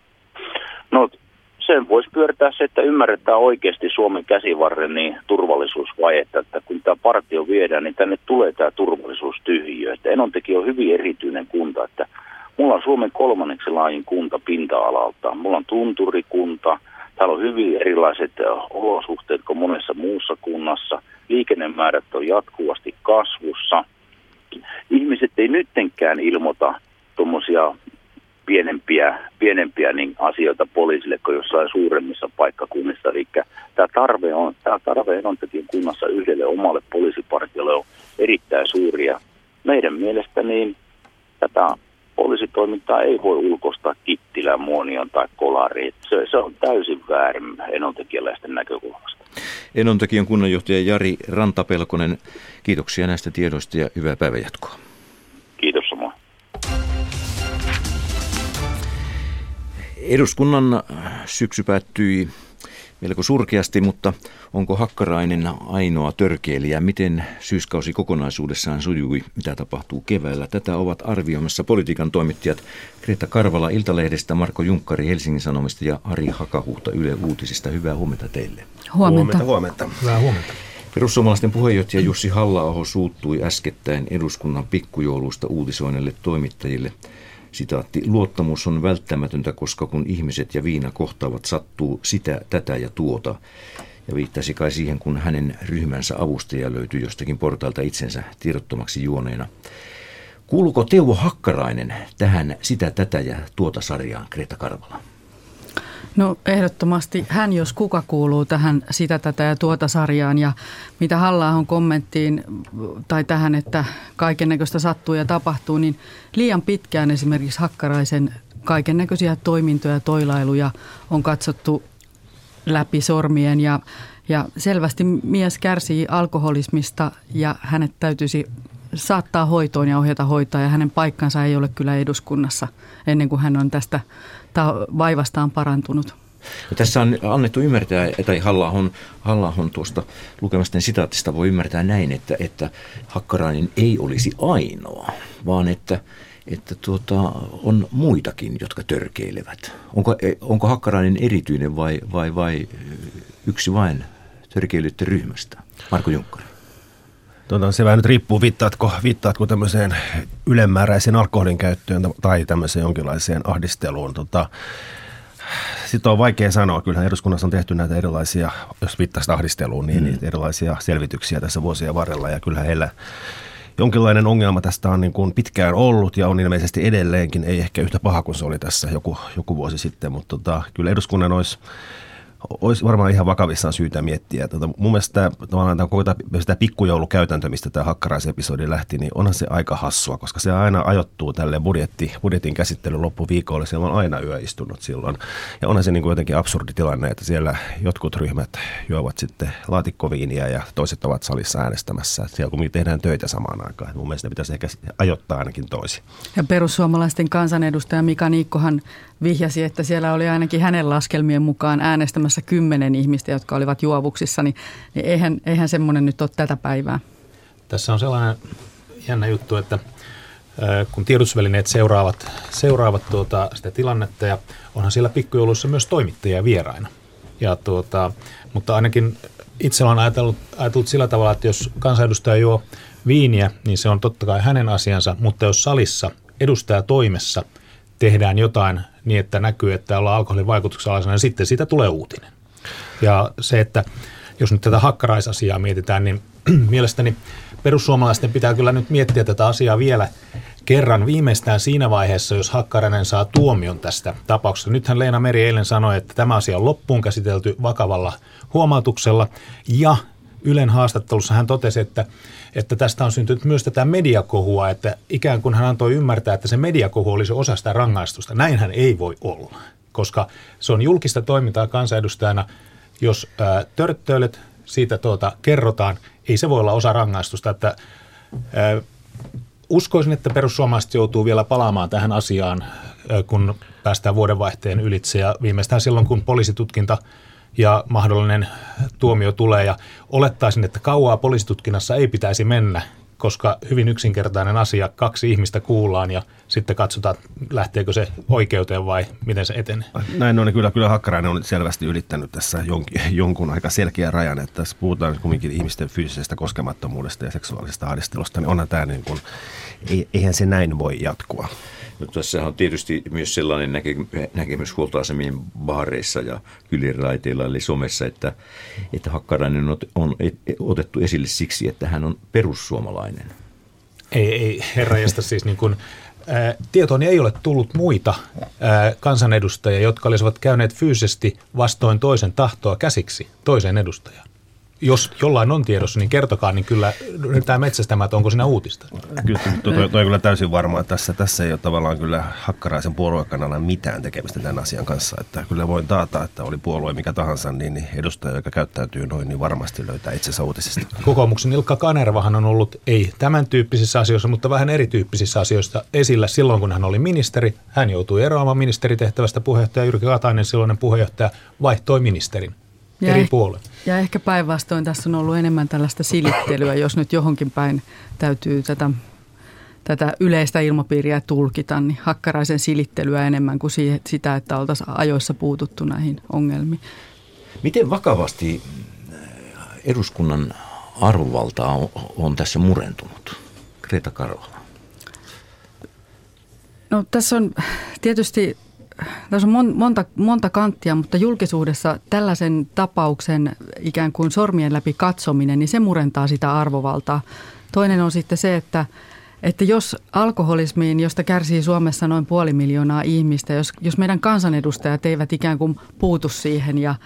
No sen voisi pyörtää se, että ymmärretään oikeasti Suomen käsivarren niin turvallisuusvajetta, että kun tämä partio viedään, niin tänne tulee tämä turvallisuustyhjiö. Että Enontekijö on hyvin erityinen kunta, että mulla on Suomen kolmanneksi laajin kunta pinta-alalta. Mulla on tunturikunta, täällä on hyvin erilaiset olosuhteet kuin monessa muussa kunnassa. Liikennemäärät on jatkuvasti kasvussa. Ihmiset ei nyttenkään ilmoita tuommoisia pienempiä, pienempiä niin asioita poliisille kuin jossain suuremmissa paikkakunnissa. Eli tämä tarve on, tämä tarve Enontekiön kunnassa yhdelle omalle poliisipartiolle on erittäin suuri. Ja meidän mielestä niin tätä poliisitoimintaa ei voi ulkoistaa Kittilään, Muonioon tai Kolariin. Se, se on täysin väärin enontekijäläisten näkökulmasta. Enontekiön kunnanjohtaja Jari Rantapelkonen, kiitoksia näistä tiedoista ja hyvää päivänjatkoa. Kiitos samoin. Eduskunnan syksy päättyi melko surkeasti, mutta onko Hakkarainen ainoa törkeilijä? Miten syyskausi kokonaisuudessaan sujui? Mitä tapahtuu keväällä? Tätä ovat arvioimassa politiikan toimittajat Greta Karvala Iltalehdestä, Marko Junkkari Helsingin Sanomista ja Ari Hakahuhta Yle Uutisista. Hyvää huomenta teille. Huomenta. Huomenta. Hyvää huomenta. Perussuomalaisten puheenjohtaja Jussi Halla-aho suuttui äskettäin eduskunnan pikkujouluista uutisoineille toimittajille. Sitaatti, luottamus on välttämätöntä, koska kun ihmiset ja viina kohtaavat, sattuu sitä, tätä ja tuota. Ja viittasi kai siihen, kun hänen ryhmänsä avustaja löytyi jostakin portailta itsensä tiedottomaksi juoneena. Kuuluuko Teuvo Hakkarainen tähän sitä, tätä ja tuota sarjaan, Greta Karvala? No ehdottomasti hän, jos kuka, kuuluu tähän sitä, tätä ja tuota sarjaan. Ja mitä Halla-ahon kommenttiin tai tähän, että kaikennäköistä sattuu ja tapahtuu, niin liian pitkään esimerkiksi Hakkaraisen kaikennäköisiä toimintoja ja toilailuja on katsottu läpi sormien. Ja, ja selvästi mies kärsii alkoholismista ja hänet täytyisi saattaa hoitoon ja ohjata hoitaa. Ja hänen paikkansa ei ole kyllä eduskunnassa ennen kuin hän on tästä vaivastaan parantunut. Ja tässä on annettu ymmärtää, tai Halla-ahon, Halla-ahon tuosta lukemasta sitaatista voi ymmärtää näin, että, että Hakkarainen ei olisi ainoa, vaan että, että tuota, on muitakin, jotka törkeilevät. Onko, onko Hakkarainen erityinen vai, vai, vai yksi vain törkeilyiden ryhmästä? Marko Junkkari. Tuota, se vähän nyt riippuu, viittaatko, viittaatko tämmöiseen ylemmääräiseen alkoholin käyttöön tai tämmöiseen jonkinlaiseen ahdisteluun. Tota, Sitten on vaikea sanoa. Kyllähän eduskunnassa on tehty näitä erilaisia, jos viittasit ahdisteluun, niin mm. erilaisia selvityksiä tässä vuosien varrella. Ja kyllähän heillä jonkinlainen ongelma tästä on niin kuin pitkään ollut ja on ilmeisesti edelleenkin. Ei ehkä yhtä paha kuin se oli tässä joku, joku vuosi sitten, mutta tota, kyllä eduskunnan olisi... Olisi varmaan ihan vakavissaan syytä miettiä. Tota, mun mielestä tämä, koko tämä pikkujoulukäytäntö, mistä tämä Hakkaraisen-episodi lähti, niin onhan se aika hassua, koska se aina ajoittuu tälle budjetti, budjetin käsittelyn loppuviikolle. Siellä on aina yöistunut silloin. Ja onhan se niin kuin jotenkin absurdi tilanne, että siellä jotkut ryhmät juovat sitten laatikkoviiniä ja toiset ovat salissa äänestämässä. Siellä kun tehdään töitä samaan aikaan. Mun mielestä ne pitäisi ehkä ajoittaa ainakin toisin. Ja perussuomalaisten kansanedustaja Mika Niikkohan vihjasi, että siellä oli ainakin hänen laskelmien mukaan äänestämässä kymmenen ihmistä, jotka olivat juovuksissa, niin, niin eihän, eihän semmoinen nyt ole tätä päivää. Tässä on sellainen jännä juttu, että kun tiedotusvälineet seuraavat, seuraavat tuota, sitä tilannetta ja onhan siellä pikkujouluissa myös toimittajia vieraina. Ja tuota, mutta ainakin itse olen ajatellut, ajatellut sillä tavalla, että jos kansanedustaja juo viiniä, niin se on totta kai hänen asiansa, mutta jos salissa edustajatoimessa tehdään jotain niin, että näkyy, että ollaan alkoholin vaikutuksen alaisena, niin sitten siitä tulee uutinen. Ja se, että jos nyt tätä hakkaraisasiaa mietitään, niin mielestäni perussuomalaisten pitää kyllä nyt miettiä tätä asiaa vielä kerran viimeistään siinä vaiheessa, jos Hakkarainen saa tuomion tästä tapauksesta. Nythän Leena Meri eilen sanoi, että tämä asia on loppuun käsitelty vakavalla huomautuksella ja Ylen haastattelussa hän totesi, että, että tästä on syntynyt myös tätä mediakohua, että ikään kuin hän antoi ymmärtää, että se mediakohu olisi osa sitä rangaistusta. Näinhän ei voi olla, koska se on julkista toimintaa kansanedustajana, jos ää, törttöilet, siitä tuota, kerrotaan, ei se voi olla osa rangaistusta, että ää, uskoisin, että perussuomalaiset joutuu vielä palaamaan tähän asiaan, ää, kun päästään vuodenvaihteen ylitse ja viimeistään silloin, kun poliisitutkinta ja mahdollinen tuomio tulee ja olettaisin, että kauaa poliisitutkinnassa ei pitäisi mennä, koska hyvin yksinkertainen asia, kaksi ihmistä kuullaan ja sitten katsotaan, lähteekö se oikeuteen vai miten se etenee. Näin on, kyllä, kyllä Hakkarainen on selvästi ylittänyt tässä jonkin, jonkun aika selkeän rajan, että tässä puhutaan kuitenkin ihmisten fyysisestä koskemattomuudesta ja seksuaalisesta ahdistelusta, niin onhan tämä niin kuin, eihän se näin voi jatkua. No, tässä on tietysti myös sellainen näke- näkemys huoltoasemien baareissa ja kyliraiteilla eli somessa, että, että Hakkarainen on, on otettu esille siksi, että hän on perussuomalainen. Ei, ei herranjestas siis niin kuin, ää, tietooni ei ole tullut muita ää, kansanedustajia, jotka olisivat käyneet fyysisesti vastoin toisen tahtoa käsiksi toiseen edustajaan. Jos jollain on tiedossa, niin kertokaa, niin kyllä ryhdytään metsästämään, että onko siinä uutista. Kyllä, toi, toi, toi on kyllä täysin varmaa, että tässä, tässä ei ole tavallaan kyllä Hakkaraisen puoluekannalla mitään tekemistä tämän asian kanssa. Että kyllä voin taata, että oli puolue mikä tahansa, niin, niin edustaja, joka käyttäytyy noin, niin varmasti löytää itsensä uutisista. Kokoomuksen Ilkka Kanervahan on ollut ei tämän tyyppisissä asioissa, mutta vähän erityyppisissä asioissa esillä silloin, kun hän oli ministeri. Hän joutui eroamaan ministeritehtävästä, puheenjohtaja Jyrki Katainen, silloinen puheenjohtaja, vaihtoi ministerin. Ja, eri eh- puolelle. ja ehkä päinvastoin tässä on ollut enemmän tällaista silittelyä, jos nyt johonkin päin täytyy tätä, tätä yleistä ilmapiiriä tulkita, niin Hakkaraisen silittelyä enemmän kuin siihen, sitä, että oltaisiin ajoissa puututtu näihin ongelmiin. Miten vakavasti eduskunnan arvovalta on, on tässä murentunut? Greta Carola. No tässä on tietysti... Tässä on monta, monta kanttia, mutta julkisuudessa tällaisen tapauksen ikään kuin sormien läpi katsominen, niin se murentaa sitä arvovaltaa. Toinen on sitten se, että, että jos alkoholismiin, josta kärsii Suomessa noin puoli miljoonaa ihmistä, jos, jos meidän kansanedustajat eivät ikään kuin puutu siihen ja,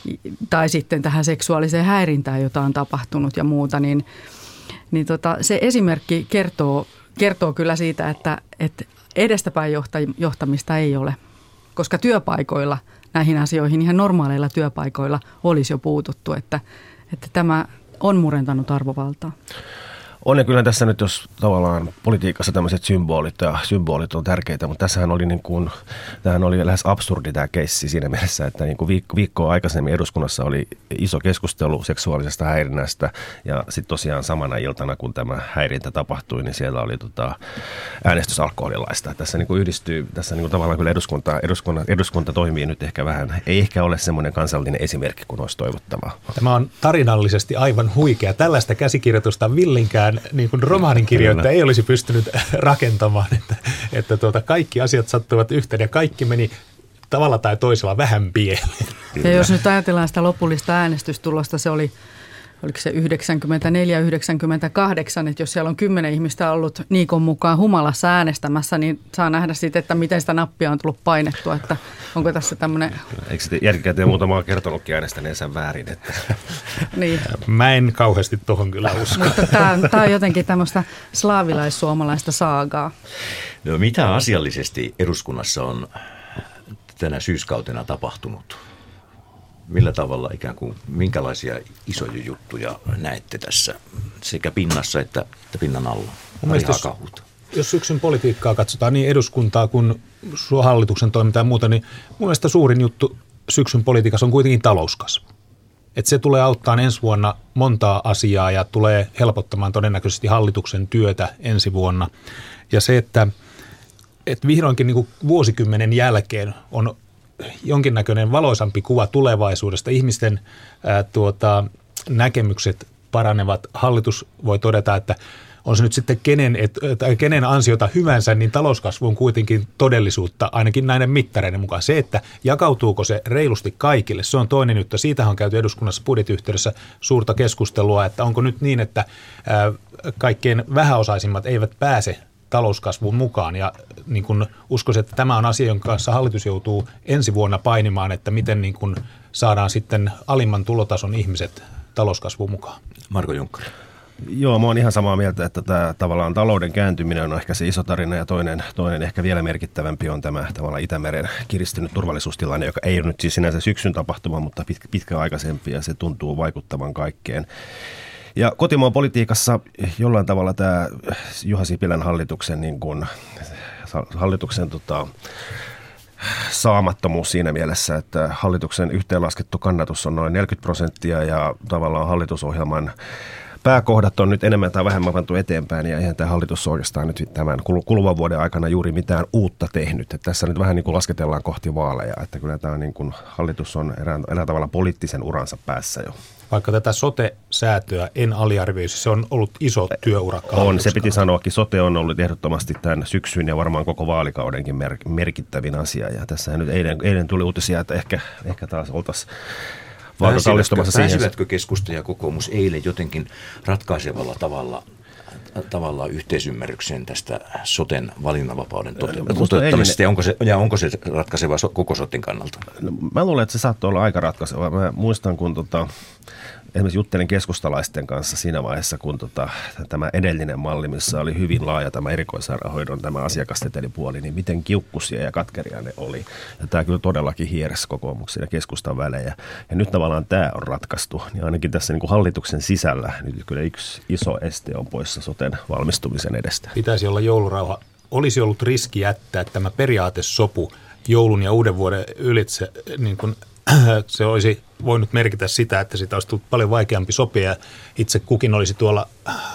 tai sitten tähän seksuaaliseen häirintään, jota on tapahtunut ja muuta, niin, niin tota, se esimerkki kertoo, kertoo kyllä siitä, että, että edestäpäin johtamista ei ole. Koska työpaikoilla näihin asioihin, ihan normaaleilla työpaikoilla olisi jo puututtu, että, että tämä on murentanut arvovaltaa. On ja kyllä tässä nyt, jos tavallaan politiikassa tämmöiset symbolit ja symbolit on tärkeitä, mutta tässähän oli niin kuin, tämähän oli lähes absurdi tämä keissi siinä mielessä, että niin kuin viikko, viikkoa aikaisemmin eduskunnassa oli iso keskustelu seksuaalisesta häirinnästä ja sitten tosiaan samana iltana, kun tämä häirintä tapahtui, niin siellä oli tota äänestys alkoholilaista. Tässä niin kuin yhdistyy, tässä niin kuin tavallaan kyllä eduskunta, eduskunta, eduskunta toimii nyt ehkä vähän, ei ehkä ole semmoinen kansallinen esimerkki, kun olisi toivottavaa. Tämä on tarinallisesti aivan huikea. Tällaista käsikirjoitusta Villinkään niin kuin romaaninkirjoittaja ei olisi pystynyt rakentamaan, että, että tuota, kaikki asiat sattuivat yhteen ja kaikki meni tavalla tai toisella vähän pieleen. Ja jos nyt ajatellaan sitä lopullista äänestystulosta, se oli, oliko se yhdeksänkymmentäneljä yhdeksänkymmentäkahdeksan, että jos siellä on kymmenen ihmistä ollut Niikon mukaan humalassa äänestämässä, niin saa nähdä sitten, että miten sitä nappia on tullut painettua, että onko tässä tämmöinen... Eikö sitten jälkikäteen muutama on kertonutkin äänestäneensä väärin? Että... niin. Mä en kauheasti tohon kyllä usko. Mutta tämä on jotenkin tämmöistä slaavilais-suomalaista saagaa. No, mitä asiallisesti eduskunnassa on tänä syyskautena tapahtunut? Millä tavalla ikään kuin, minkälaisia isoja juttuja näette tässä sekä pinnassa että, että pinnan alla? Jos, jos syksyn politiikkaa katsotaan niin eduskuntaa kuin hallituksen toimintaa ja muuta, niin mun mielestä suurin juttu syksyn politiikassa on kuitenkin talouskasvu. Että se tulee auttaa ensi vuonna montaa asiaa ja tulee helpottamaan todennäköisesti hallituksen työtä ensi vuonna. Ja se, että, että vihdoinkin niin kuin vuosikymmenen jälkeen on jonkinnäköinen valoisampi kuva tulevaisuudesta. Ihmisten ää, tuota, näkemykset paranevat. Hallitus voi todeta, että on se nyt sitten kenen, et, tai kenen ansiota hyvänsä, niin talouskasvu on kuitenkin todellisuutta, ainakin näiden mittareiden mukaan. Se, että jakautuuko se reilusti kaikille, se on toinen juttu. Siitähän on käyty eduskunnassa budjettiyhteydessä suurta keskustelua, että onko nyt niin, että ää, kaikkein vähäosaisimmat eivät pääse talouskasvuun mukaan. Ja niin kun uskoisin, että tämä on asia, jonka kanssa hallitus joutuu ensi vuonna painimaan, että miten niin kun saadaan sitten alimman tulotason ihmiset talouskasvuun mukaan. Marko Junkkari. Joo, mä oon ihan samaa mieltä, että tämä tavallaan talouden kääntyminen on ehkä se iso tarina ja toinen, toinen ehkä vielä merkittävämpi on tämä tavallaan Itämeren kiristynyt turvallisuustilanne, joka ei ole nyt siis sinänsä syksyn tapahtuma, mutta pitkä, pitkäaikaisempi ja se tuntuu vaikuttavan kaikkeen. Ja kotimaan politiikassa jollain tavalla tämä Juha Sipilän hallituksen, niin kuin, hallituksen tota, saamattomuus siinä mielessä, että hallituksen yhteenlaskettu kannatus on noin neljäkymmentä prosenttia ja tavallaan hallitusohjelman pääkohdat on nyt enemmän tai vähemmän pantu eteenpäin ja eihän tämä hallitus oikeastaan nyt tämän kuluvan vuoden aikana juuri mitään uutta tehnyt. Että tässä nyt vähän niin kuin lasketellaan kohti vaaleja, että kyllä tämä niin kuin hallitus on erään, erään tavalla poliittisen uransa päässä jo. Vaikka tätä sote-säätöä en aliarvioisi, se on ollut iso työurakka. On, se piti sanoakin. Sote on ollut ehdottomasti tämän syksyn ja varmaan koko vaalikaudenkin mer- merkittävin asia. Ja tässä nyt eilen, eilen tuli uutisia, että ehkä, ehkä taas oltaisiin Pääsivätkö, pääsivätkö keskusta ja kokoomus eilen jotenkin ratkaisevalla tavalla, tavallaan yhteisymmärrykseen tästä soten valinnanvapauden toteuttamisesta? Ja onko se, ja onko se ratkaiseva koko soten kannalta? No, mä luulen, että se saattoi olla aika ratkaiseva. Mä muistan, kun tota, esimerkiksi juttelin keskustalaisten kanssa siinä vaiheessa, kun tota, tämä edellinen malli, missä oli hyvin laaja tämä erikoissairaanhoidon tämä asiakassetelipuoli, niin miten kiukkusia ja katkeria ne oli. Ja tämä kyllä todellakin hiersi kokoomuksen ja keskustan välejä. Ja nyt tavallaan tämä on ratkaistu. Niin ainakin tässä niin kuin hallituksen sisällä nyt kyllä yksi iso este on poissa soten valmistumisen edestä. Pitäisi olla joulurauha. Olisi ollut riski jättää tämä periaatesopu joulun ja uuden vuoden ylitse, niin kuin se olisi voinut merkitä sitä, että sitä olisi tullut paljon vaikeampi sopia. Itse kukin olisi tuolla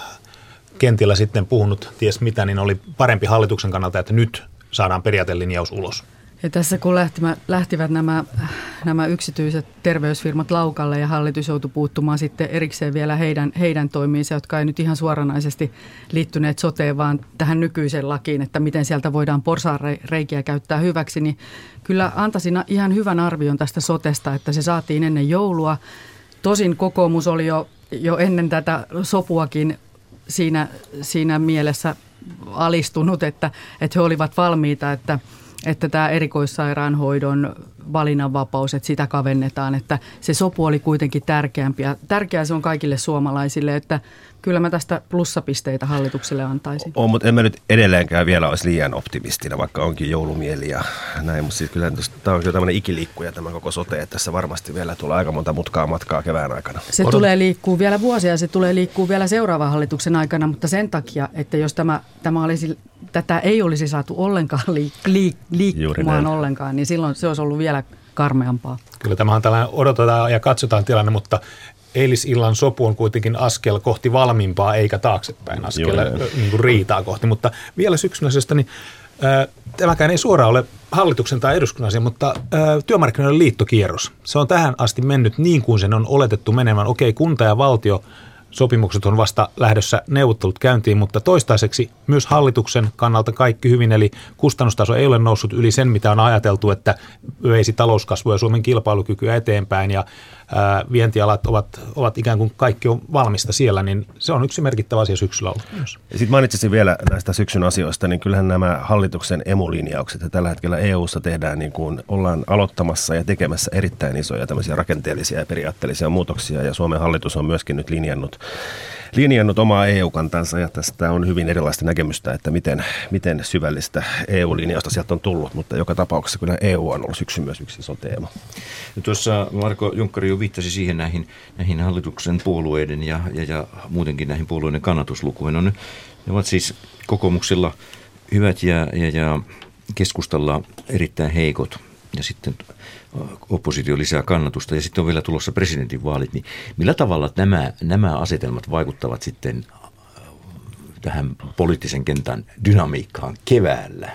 kentillä sitten puhunut ties mitä, niin oli parempi hallituksen kannalta, että nyt saadaan periaatelinjaus ulos. Ja tässä kun lähtivät, lähtivät nämä, nämä yksityiset terveysfirmat laukalle ja hallitus joutui puuttumaan sitten erikseen vielä heidän, heidän toimiinsa, jotka ei nyt ihan suoranaisesti liittyneet soteen, vaan tähän nykyiseen lakiin, että miten sieltä voidaan porsaanreikiä käyttää hyväksi, niin kyllä antaisin ihan hyvän arvion tästä sotesta, että se saatiin ennen joulua. Tosin kokoomus oli jo, jo ennen tätä sopuakin siinä, siinä mielessä alistunut, että, että he olivat valmiita, että että tämä erikoissairaanhoidon valinnanvapaus, että sitä kavennetaan, että se sopu oli kuitenkin tärkeämpi ja tärkeää se on kaikille suomalaisille, että kyllä mä tästä plussapisteitä hallitukselle antaisin. On, mutta en mä nyt edelleenkään vielä olisi liian optimistina, vaikka onkin joulumieli ja näin, mutta siis kyllä tämä on kyllä tämmöinen ikiliikkuja tämä koko sote, että tässä varmasti vielä tulee aika monta mutkaa matkaa kevään aikana. Se Odot. tulee liikkuu vielä vuosia ja se tulee liikkuu vielä seuraavan hallituksen aikana, mutta sen takia, että jos tämä, tämä olisi, tätä ei olisi saatu ollenkaan liik, liik, liikkumaan ollenkaan, niin silloin se olisi ollut vielä karmeampaa. Kyllä tämä on tällainen odotetaan ja katsotaan tilanne, mutta eilisillan sopu on kuitenkin askel kohti valmiimpaa eikä taaksepäin askel niin kuin riitaa kohti. Mutta vielä syksynäisestä, niin äh, tämäkään ei suoraan ole hallituksen tai eduskunnan asia, mutta äh, työmarkkinoiden liittokierros. Se on tähän asti mennyt niin kuin sen on oletettu menemään. Okei, kunta ja valtio sopimukset on vasta lähdössä neuvottelut käyntiin, mutta toistaiseksi myös hallituksen kannalta kaikki hyvin, eli kustannustaso ei ole noussut yli sen, mitä on ajateltu, että veisi talouskasvua ja Suomen kilpailukykyä eteenpäin, ja ää, vientialat ovat, ovat ikään kuin kaikki on valmista siellä, niin se on yksi merkittävä asia syksyllä ollut myös. Sitten mainitsisin vielä näistä syksyn asioista, niin kyllähän nämä hallituksen emulinjaukset, ja tällä hetkellä E U:ssa tehdään niin kuin ollaan aloittamassa ja tekemässä erittäin isoja tämmöisiä rakenteellisia ja periaatteellisia muutoksia, ja Suomen hallitus on myöskin nyt linjannut linjannut omaa E U-kantansa ja tästä on hyvin erilaista näkemystä, että miten, miten syvällistä E U-linjausta sieltä on tullut, mutta joka tapauksessa kyllä E U on ollut syksy myös yksi iso teema. Ja tuossa Marko Junkkari jo viittasi siihen näihin, näihin hallituksen puolueiden ja, ja, ja muutenkin näihin puolueiden kannatuslukuihin. No, ne ovat siis kokoomuksilla hyvät ja, ja, ja keskustalla erittäin heikot. ja sitten oppositio lisää kannatusta ja sitten on vielä tulossa presidentinvaalit, niin millä tavalla nämä, nämä asetelmat vaikuttavat sitten tähän poliittisen kentän dynamiikkaan keväällä?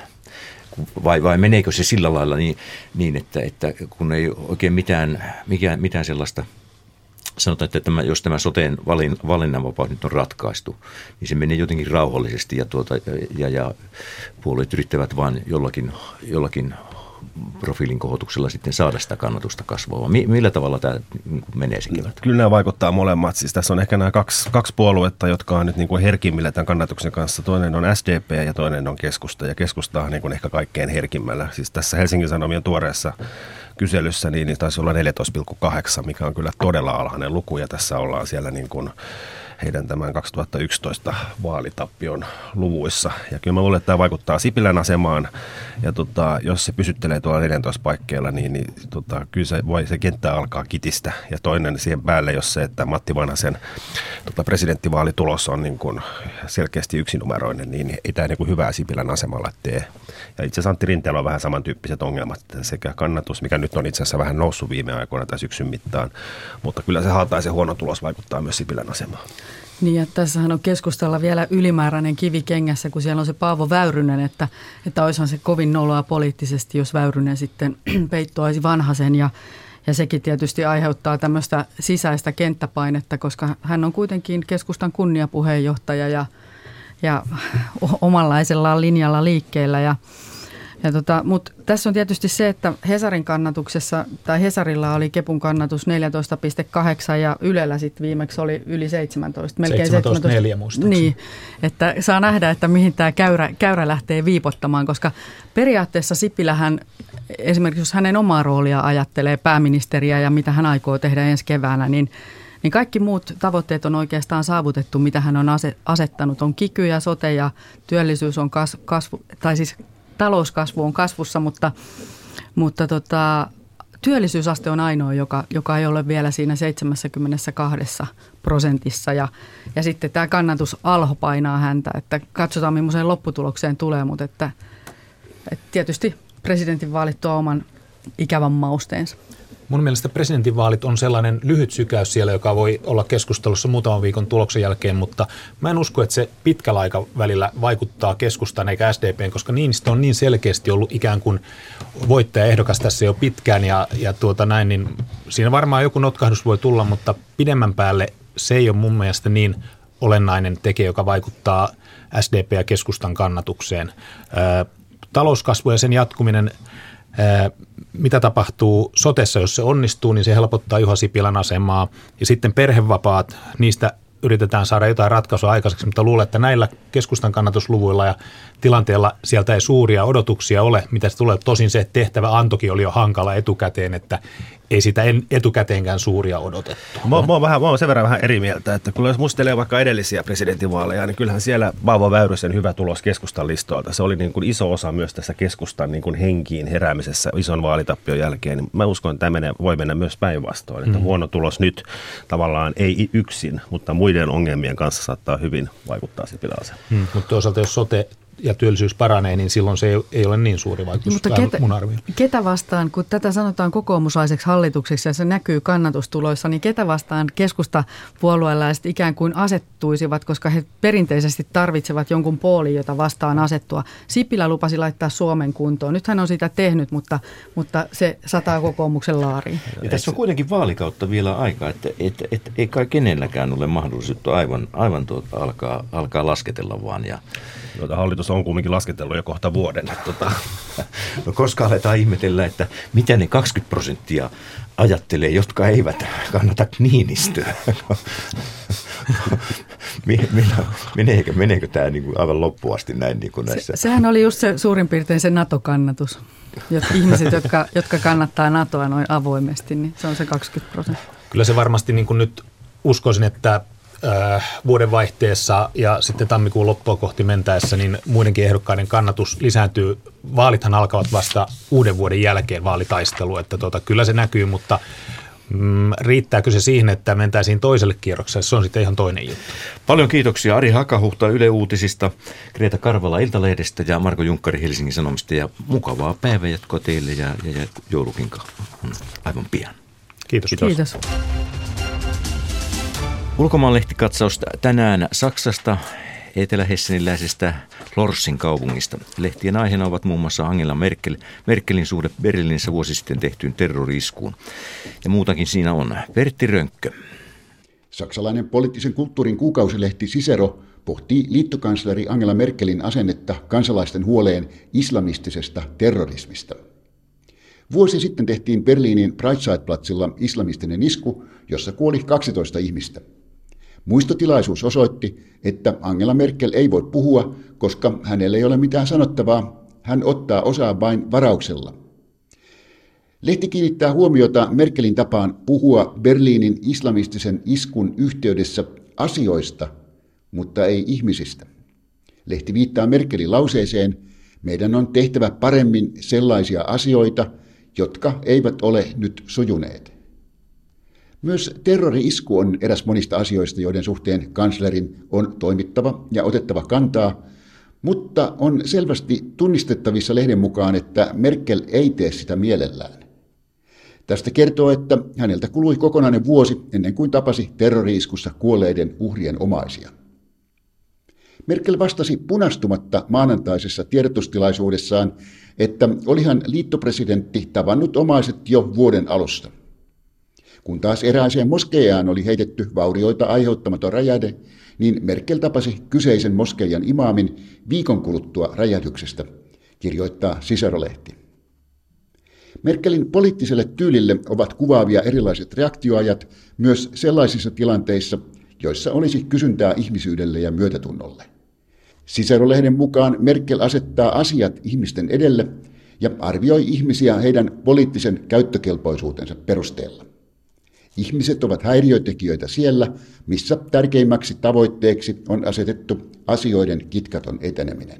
Vai, vai meneekö se sillä lailla niin, niin että, että kun ei oikein mitään, mikään, mitään sellaista, sanotaan, että tämä, jos tämä soteen valin, valinnanvapaus nyt on ratkaistu, niin se menee jotenkin rauhallisesti ja, tuota, ja, ja puolueet yrittävät vain jollakin, jollakin profiilin kohotuksella sitten saada sitä kannatusta kasvaa. Millä tavalla tämä menee se kevät? Kyllä nämä vaikuttaa molemmat. Siis tässä on ehkä nämä kaksi, kaksi puoluetta, jotka on nyt niin kuin herkimmillä tämän kannatuksen kanssa. Toinen on S D P ja toinen on keskusta. Ja keskusta on niin kuin ehkä kaikkein herkimmällä. Siis tässä Helsingin Sanomien tuoreessa kyselyssä niin, niin taisi olla neljätoista pilkku kahdeksan, mikä on kyllä todella alhainen luku. Ja tässä ollaan siellä niin kuin heidän tämän kaksituhattayksitoista vaalitappion luvuissa. Ja kyllä mä luulen, että tämä vaikuttaa Sipilän asemaan. Ja tota, jos se pysyttelee tuolla neljätoista paikkeilla, niin, niin tota, kyllä se, voi, se kenttä alkaa kitistä. Ja toinen siihen päälle, jos se, että Matti Vanhasen tota, presidenttivaalitulos on niin kuin selkeästi yksinumeroinen, niin ei tämä niin kuin hyvää Sipilän asemalla tee. Ja itse asiassa Antti Rinteellä on vähän samantyyppiset ongelmat. Sekä kannatus, mikä nyt on itse asiassa vähän noussut viime aikoina tai syksyn mittaan. Mutta kyllä se haataisen huono tulos vaikuttaa myös Sipilän asemaan. Niin, ja tässähän on keskustalla vielä ylimääräinen kivi kengässä, kun siellä on se Paavo Väyrynen, että, että olisihan se kovin noloa poliittisesti, jos Väyrynen sitten peittoaisi Vanhasen. Ja, ja sekin tietysti aiheuttaa tämmöistä sisäistä kenttäpainetta, koska hän on kuitenkin keskustan kunniapuheenjohtaja ja, ja omanlaisellaan linjalla liikkeellä. Ja, ja tota, mutta tässä on tietysti se, että Hesarin kannatuksessa, tai Hesarilla oli Kepun kannatus neljätoista pilkku kahdeksan ja Ylellä sitten viimeksi oli yli seitsemäntoista. Melkein seitsemäntoista pilkku neljä muistaakseni. Niin, että saa nähdä, että mihin tämä käyrä, käyrä lähtee viipottamaan, koska periaatteessa Sipilähän, esimerkiksi jos hänen omaa roolia ajattelee pääministeriä ja mitä hän aikoo tehdä ensi keväänä, niin niin kaikki muut tavoitteet on oikeastaan saavutettu, mitä hän on asettanut. On kiky ja sote ja työllisyys on kasvu, tai siis talouskasvu on kasvussa, mutta, mutta tota, työllisyysaste on ainoa, joka, joka ei ole vielä siinä seitsemänkymmentäkaksi prosentissa. Ja, ja sitten tämä kannatus alho painaa häntä, että katsotaan millaiseen lopputulokseen tulee, mutta että, että tietysti presidentinvaalit tuo oman ikävän mausteensa. Mun mielestä presidentinvaalit on sellainen lyhyt sykäys siellä, joka voi olla keskustelussa muutaman viikon tuloksen jälkeen, mutta mä en usko, että se pitkällä aikavälillä vaikuttaa keskustaan eikä S D P:n, koska Niinistö on niin selkeästi ollut ikään kuin voittajaehdokas tässä jo pitkään ja, ja tuota näin, niin siinä varmaan joku notkahdus voi tulla, mutta pidemmän päälle se ei ole mun mielestä niin olennainen tekijä, joka vaikuttaa S D P ja keskustan kannatukseen. Ää, talouskasvu ja sen jatkuminen, ää, mitä tapahtuu sotessa, jos se onnistuu, niin se helpottaa Juha Sipilän asemaa. Ja sitten perhevapaat, niistä yritetään saada jotain ratkaisua aikaiseksi, mutta luulen, että näillä keskustan kannatusluvuilla ja tilanteella sieltä ei suuria odotuksia ole, mitä se tulee. Tosin se tehtävä antokin oli jo hankala etukäteen, että ei sitä etukäteenkään suuria odotettu. Mä, mä, oon vähän, mä oon sen verran vähän eri mieltä, että kun jos muistelee vaikka edellisiä presidentinvaaleja, niin kyllähän siellä Paavo Väyrysen hyvä tulos keskustan listoilta. Se oli niin kuin iso osa myös tässä keskustan niin kuin henkiin heräämisessä ison vaalitappion jälkeen. Mä uskon, että tämä menee, voi mennä myös päinvastoin, että mm. huono tulos nyt tavallaan ei yksin, mutta muiden ongelmien kanssa saattaa hyvin vaikuttaa Sipiläaseen. Mm. Mutta toisaalta jos sote ja työllisyys paranee, niin silloin se ei, ei ole niin suuri vaikutus. Mutta ketä, mun arvio. Ketä vastaan, kun tätä sanotaan kokoomuslaiseksi hallitukseksi ja se näkyy kannatustuloissa, niin ketä vastaan keskustapuolueelaiset ikään kuin asettuisivat, koska he perinteisesti tarvitsevat jonkun poolin, jota vastaan asettua. Sipilä lupasi laittaa Suomen kuntoon. Nyt hän on sitä tehnyt, mutta, mutta se sataa kokoomuksen laariin. Ja tässä on kuitenkin vaalikautta vielä aikaa, että, että, että ei kai kenelläkään ole mahdollisuutta aivan, aivan tuota, alkaa, alkaa lasketella vaan ja Tuota, hallitus on kumminkin lasketellut jo kohta vuoden. Tota. No koska aletaan ihmetellä, että mitä ne kaksikymmentä prosenttia ajattelee, jotka eivät kannata Niinistöä. meneekö, meneekö tämä niin kuin aivan loppuun asti näin niin kuin näissä? Se, sehän oli just se suurin piirtein se NATO-kannatus. Ihmiset, jotka, jotka kannattaa NATOa noin avoimesti, niin se on se kaksikymmentä prosenttia. Kyllä se varmasti niin kuin nyt uskoisin, että vuodenvaihteessa ja sitten tammikuun loppua kohti mentäessä, niin muidenkin ehdokkaiden kannatus lisääntyy. Vaalithan alkavat vasta uuden vuoden jälkeen vaalitaistelu, että tuota, kyllä se näkyy, mutta Mm, riittääkö se siihen, että mentäisiin toiselle kierrokselle? Se on sitten ihan toinen juttu. Paljon kiitoksia Ari Hakahuhta Yle Uutisista, Greta Karvala Iltalehdestä ja Marko Junkkari Helsingin Sanomista. Ja mukavaa päivänjatkoa teille ja, ja, ja joulukin on aivan pian. Kiitos. Kiitos. Kiitos. Ulkomaanlehtikatsaus tänään Saksasta, etelä-hesseniläisestä Lorsin kaupungista. Lehtien aiheena ovat muun muassa Angela Merkel, Merkelin suhde Berliinissä vuosi sitten tehtyyn terrori-iskuun. Ja muutakin siinä on. Pertti Rönkkö. Saksalainen poliittisen kulttuurin kuukausilehti Cicero pohtii liittokansleri Angela Merkelin asennetta kansalaisten huoleen islamistisesta terrorismista. Vuosi sitten tehtiin Berliinin Breitscheidplatzilla islamistinen isku, jossa kuoli kaksitoista ihmistä. Muistotilaisuus osoitti, että Angela Merkel ei voi puhua, koska hänellä ei ole mitään sanottavaa. Hän ottaa osaa vain varauksella. Lehti kiinnittää huomiota Merkelin tapaan puhua Berliinin islamistisen iskun yhteydessä asioista, mutta ei ihmisistä. Lehti viittaa Merkelin lauseeseen, meidän on tehtävä paremmin sellaisia asioita, jotka eivät ole nyt sujuneet. Myös terrori-isku on eräs monista asioista, joiden suhteen kanslerin on toimittava ja otettava kantaa, mutta on selvästi tunnistettavissa lehden mukaan, että Merkel ei tee sitä mielellään. Tästä kertoo, että häneltä kului kokonainen vuosi ennen kuin tapasi terrori-iskussa kuolleiden uhrien omaisia. Merkel vastasi punastumatta maanantaisessa tiedotustilaisuudessaan, että olihan liittopresidentti tavannut omaiset jo vuoden alusta. Kun taas erääseen moskeijaan oli heitetty vaurioita aiheuttamaton räjähde, niin Merkel tapasi kyseisen moskeijan imaamin viikon kuluttua räjähdyksestä, kirjoittaa Cicero-lehti. Merkelin poliittiselle tyylille ovat kuvaavia erilaiset reaktioajat myös sellaisissa tilanteissa, joissa olisi kysyntää ihmisyydelle ja myötätunnolle. Cicero-lehden mukaan Merkel asettaa asiat ihmisten edelle ja arvioi ihmisiä heidän poliittisen käyttökelpoisuutensa perusteella. Ihmiset ovat häiriötekijöitä siellä, missä tärkeimmäksi tavoitteeksi on asetettu asioiden kitkaton eteneminen.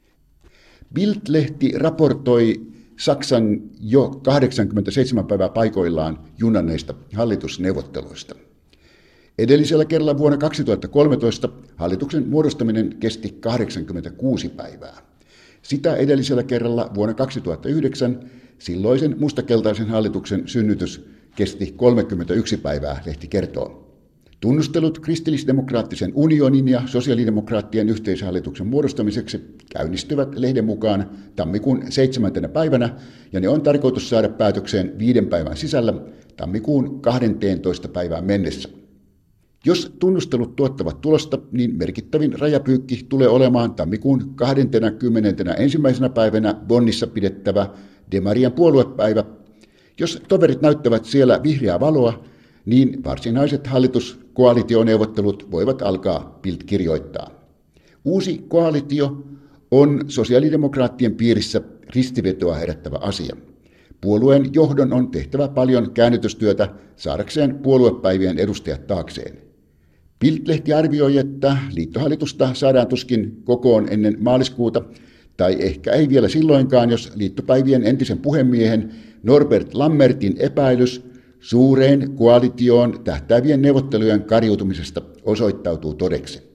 Bild-lehti raportoi Saksan jo kahdeksankymmentäseitsemän päivää paikoillaan junanneista hallitusneuvotteluista. Edellisellä kerralla vuonna kaksituhattakolmetoista hallituksen muodostaminen kesti kahdeksankymmentäkuusi päivää. Sitä edellisellä kerralla vuonna kaksituhattayhdeksän silloisen mustakeltaisen hallituksen synnytys kesti kolmekymmentäyksi päivää, lehti kertoo. Tunnustelut kristillisdemokraattisen unionin ja sosiaalidemokraattien yhteishallituksen muodostamiseksi käynnistyvät lehden mukaan tammikuun seitsemäntenä päivänä, ja ne on tarkoitus saada päätökseen viiden päivän sisällä tammikuun kahdenteentoista päivään mennessä. Jos tunnustelut tuottavat tulosta, niin merkittävin rajapyykki tulee olemaan tammikuun kahdeskymmenesensimmäinen päivänä Bonnissa pidettävä Demarien puoluepäivä. Jos toverit näyttävät siellä vihreää valoa, niin varsinaiset hallituskoalitioneuvottelut voivat alkaa, Bild kirjoittaa. Uusi koalitio on sosiaalidemokraattien piirissä ristivetoa herättävä asia. Puolueen johdon on tehtävä paljon käännytystyötä saadakseen puoluepäivien edustajat taakseen. Bild-lehti arvioi, että liittohallitusta saadaan tuskin kokoon ennen maaliskuuta, tai ehkä ei vielä silloinkaan, jos liittopäivien entisen puhemiehen Norbert Lammertin epäilys suureen koalitioon tähtäävien neuvottelujen kariutumisesta osoittautuu todeksi.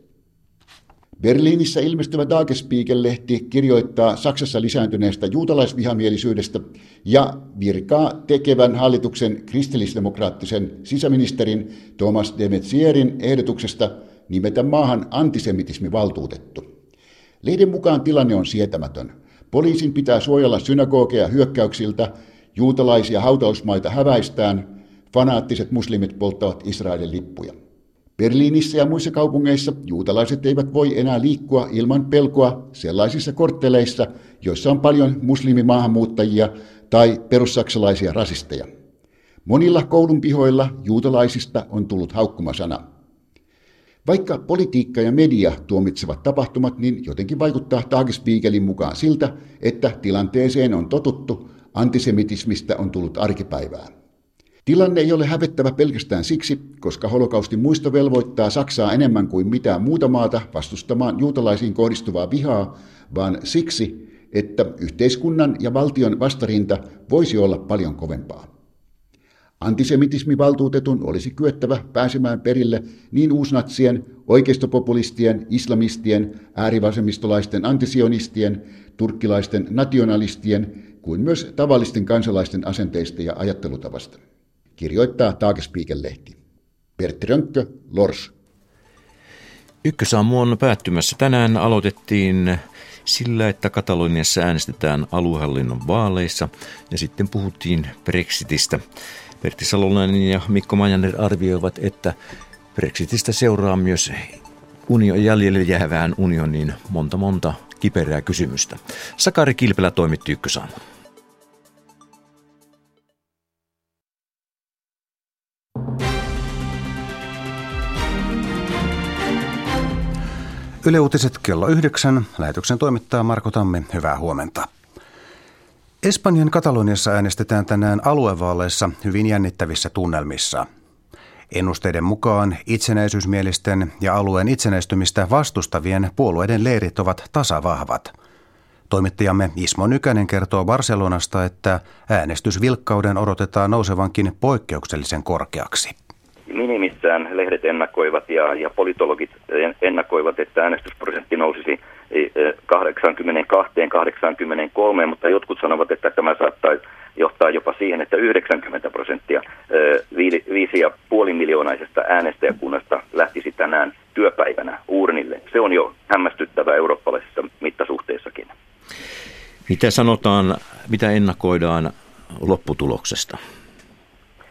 Berliinissä ilmestyvä Tagesspiegel-lehti kirjoittaa Saksassa lisääntyneestä juutalaisvihamielisyydestä ja virkaa tekevän hallituksen kristillisdemokraattisen sisäministerin Thomas de Maizierin ehdotuksesta nimetä maahan antisemitismivaltuutettu. Lehden mukaan tilanne on sietämätön. Poliisin pitää suojella synagogeja hyökkäyksiltä, juutalaisia hautausmaita häväistään, fanaattiset muslimit polttavat Israelin lippuja. Berliinissä ja muissa kaupungeissa juutalaiset eivät voi enää liikkua ilman pelkoa sellaisissa kortteleissa, joissa on paljon muslimimaahanmuuttajia tai perussaksalaisia rasisteja. Monilla koulun pihoilla juutalaisista on tullut haukkumasana. Vaikka politiikka ja media tuomitsevat tapahtumat, niin jotenkin vaikuttaa Tagesspiegelin mukaan siltä, että tilanteeseen on totuttu, antisemitismistä on tullut arkipäivää. Tilanne ei ole hävettävä pelkästään siksi, koska holokaustin muisto velvoittaa Saksaa enemmän kuin mitään muuta maata vastustamaan juutalaisiin kohdistuvaa vihaa, vaan siksi, että yhteiskunnan ja valtion vastarinta voisi olla paljon kovempaa. Antisemitismivaltuutetun olisi kyettävä pääsemään perille niin uusnatsien, oikeistopopulistien, islamistien, äärivasemmistolaisten antisionistien, turkkilaisten nationalistien kuin myös tavallisten kansalaisten asenteista ja ajattelutavasta. Kirjoittaa Tagesspiegel-lehti. Bertti Rönkkö, Lors. Ykkösaamu on päättymässä. Tänään aloitettiin sillä, että Kataloniassa äänestetään aluehallinnon vaaleissa ja sitten puhuttiin Brexitistä. Pertti Salolainen ja Mikko Majander arvioivat, että Brexitistä seuraa myös unio, jäljelle jäävään unioniin monta monta kiperää kysymystä. Sakari Kilpelä toimitti Ykkösaamun. Yle Uutiset kello yhdeksän. Lähetyksen toimittaa Marko Tammi. Hyvää huomenta. Espanjan Kataloniassa äänestetään tänään aluevaaleissa hyvin jännittävissä tunnelmissa. Ennusteiden mukaan itsenäisyysmielisten ja alueen itsenäistymistä vastustavien puolueiden leirit ovat tasavahvat. Toimittajamme Ismo Nykänen kertoo Barcelonasta, että äänestysvilkkauden odotetaan nousevankin poikkeuksellisen korkeaksi. Minimissään lehdet ennakoivat ja, ja politologit ennakoivat, että äänestysprosentti nousisi kahdeksankymmentäkaksi kahdeksankymmentäkolme, mutta jotkut sanovat, että tämä saattaa johtaa jopa siihen, että yhdeksänkymmentä prosenttia viisi ja puoli miljoonaisesta äänestäjäkunnasta lähtisi tänään työpäivänä uurnille. Se on jo hämmästyttävää eurooppalaisissa mittasuhteissakin. Mitä sanotaan, mitä ennakoidaan lopputuloksesta?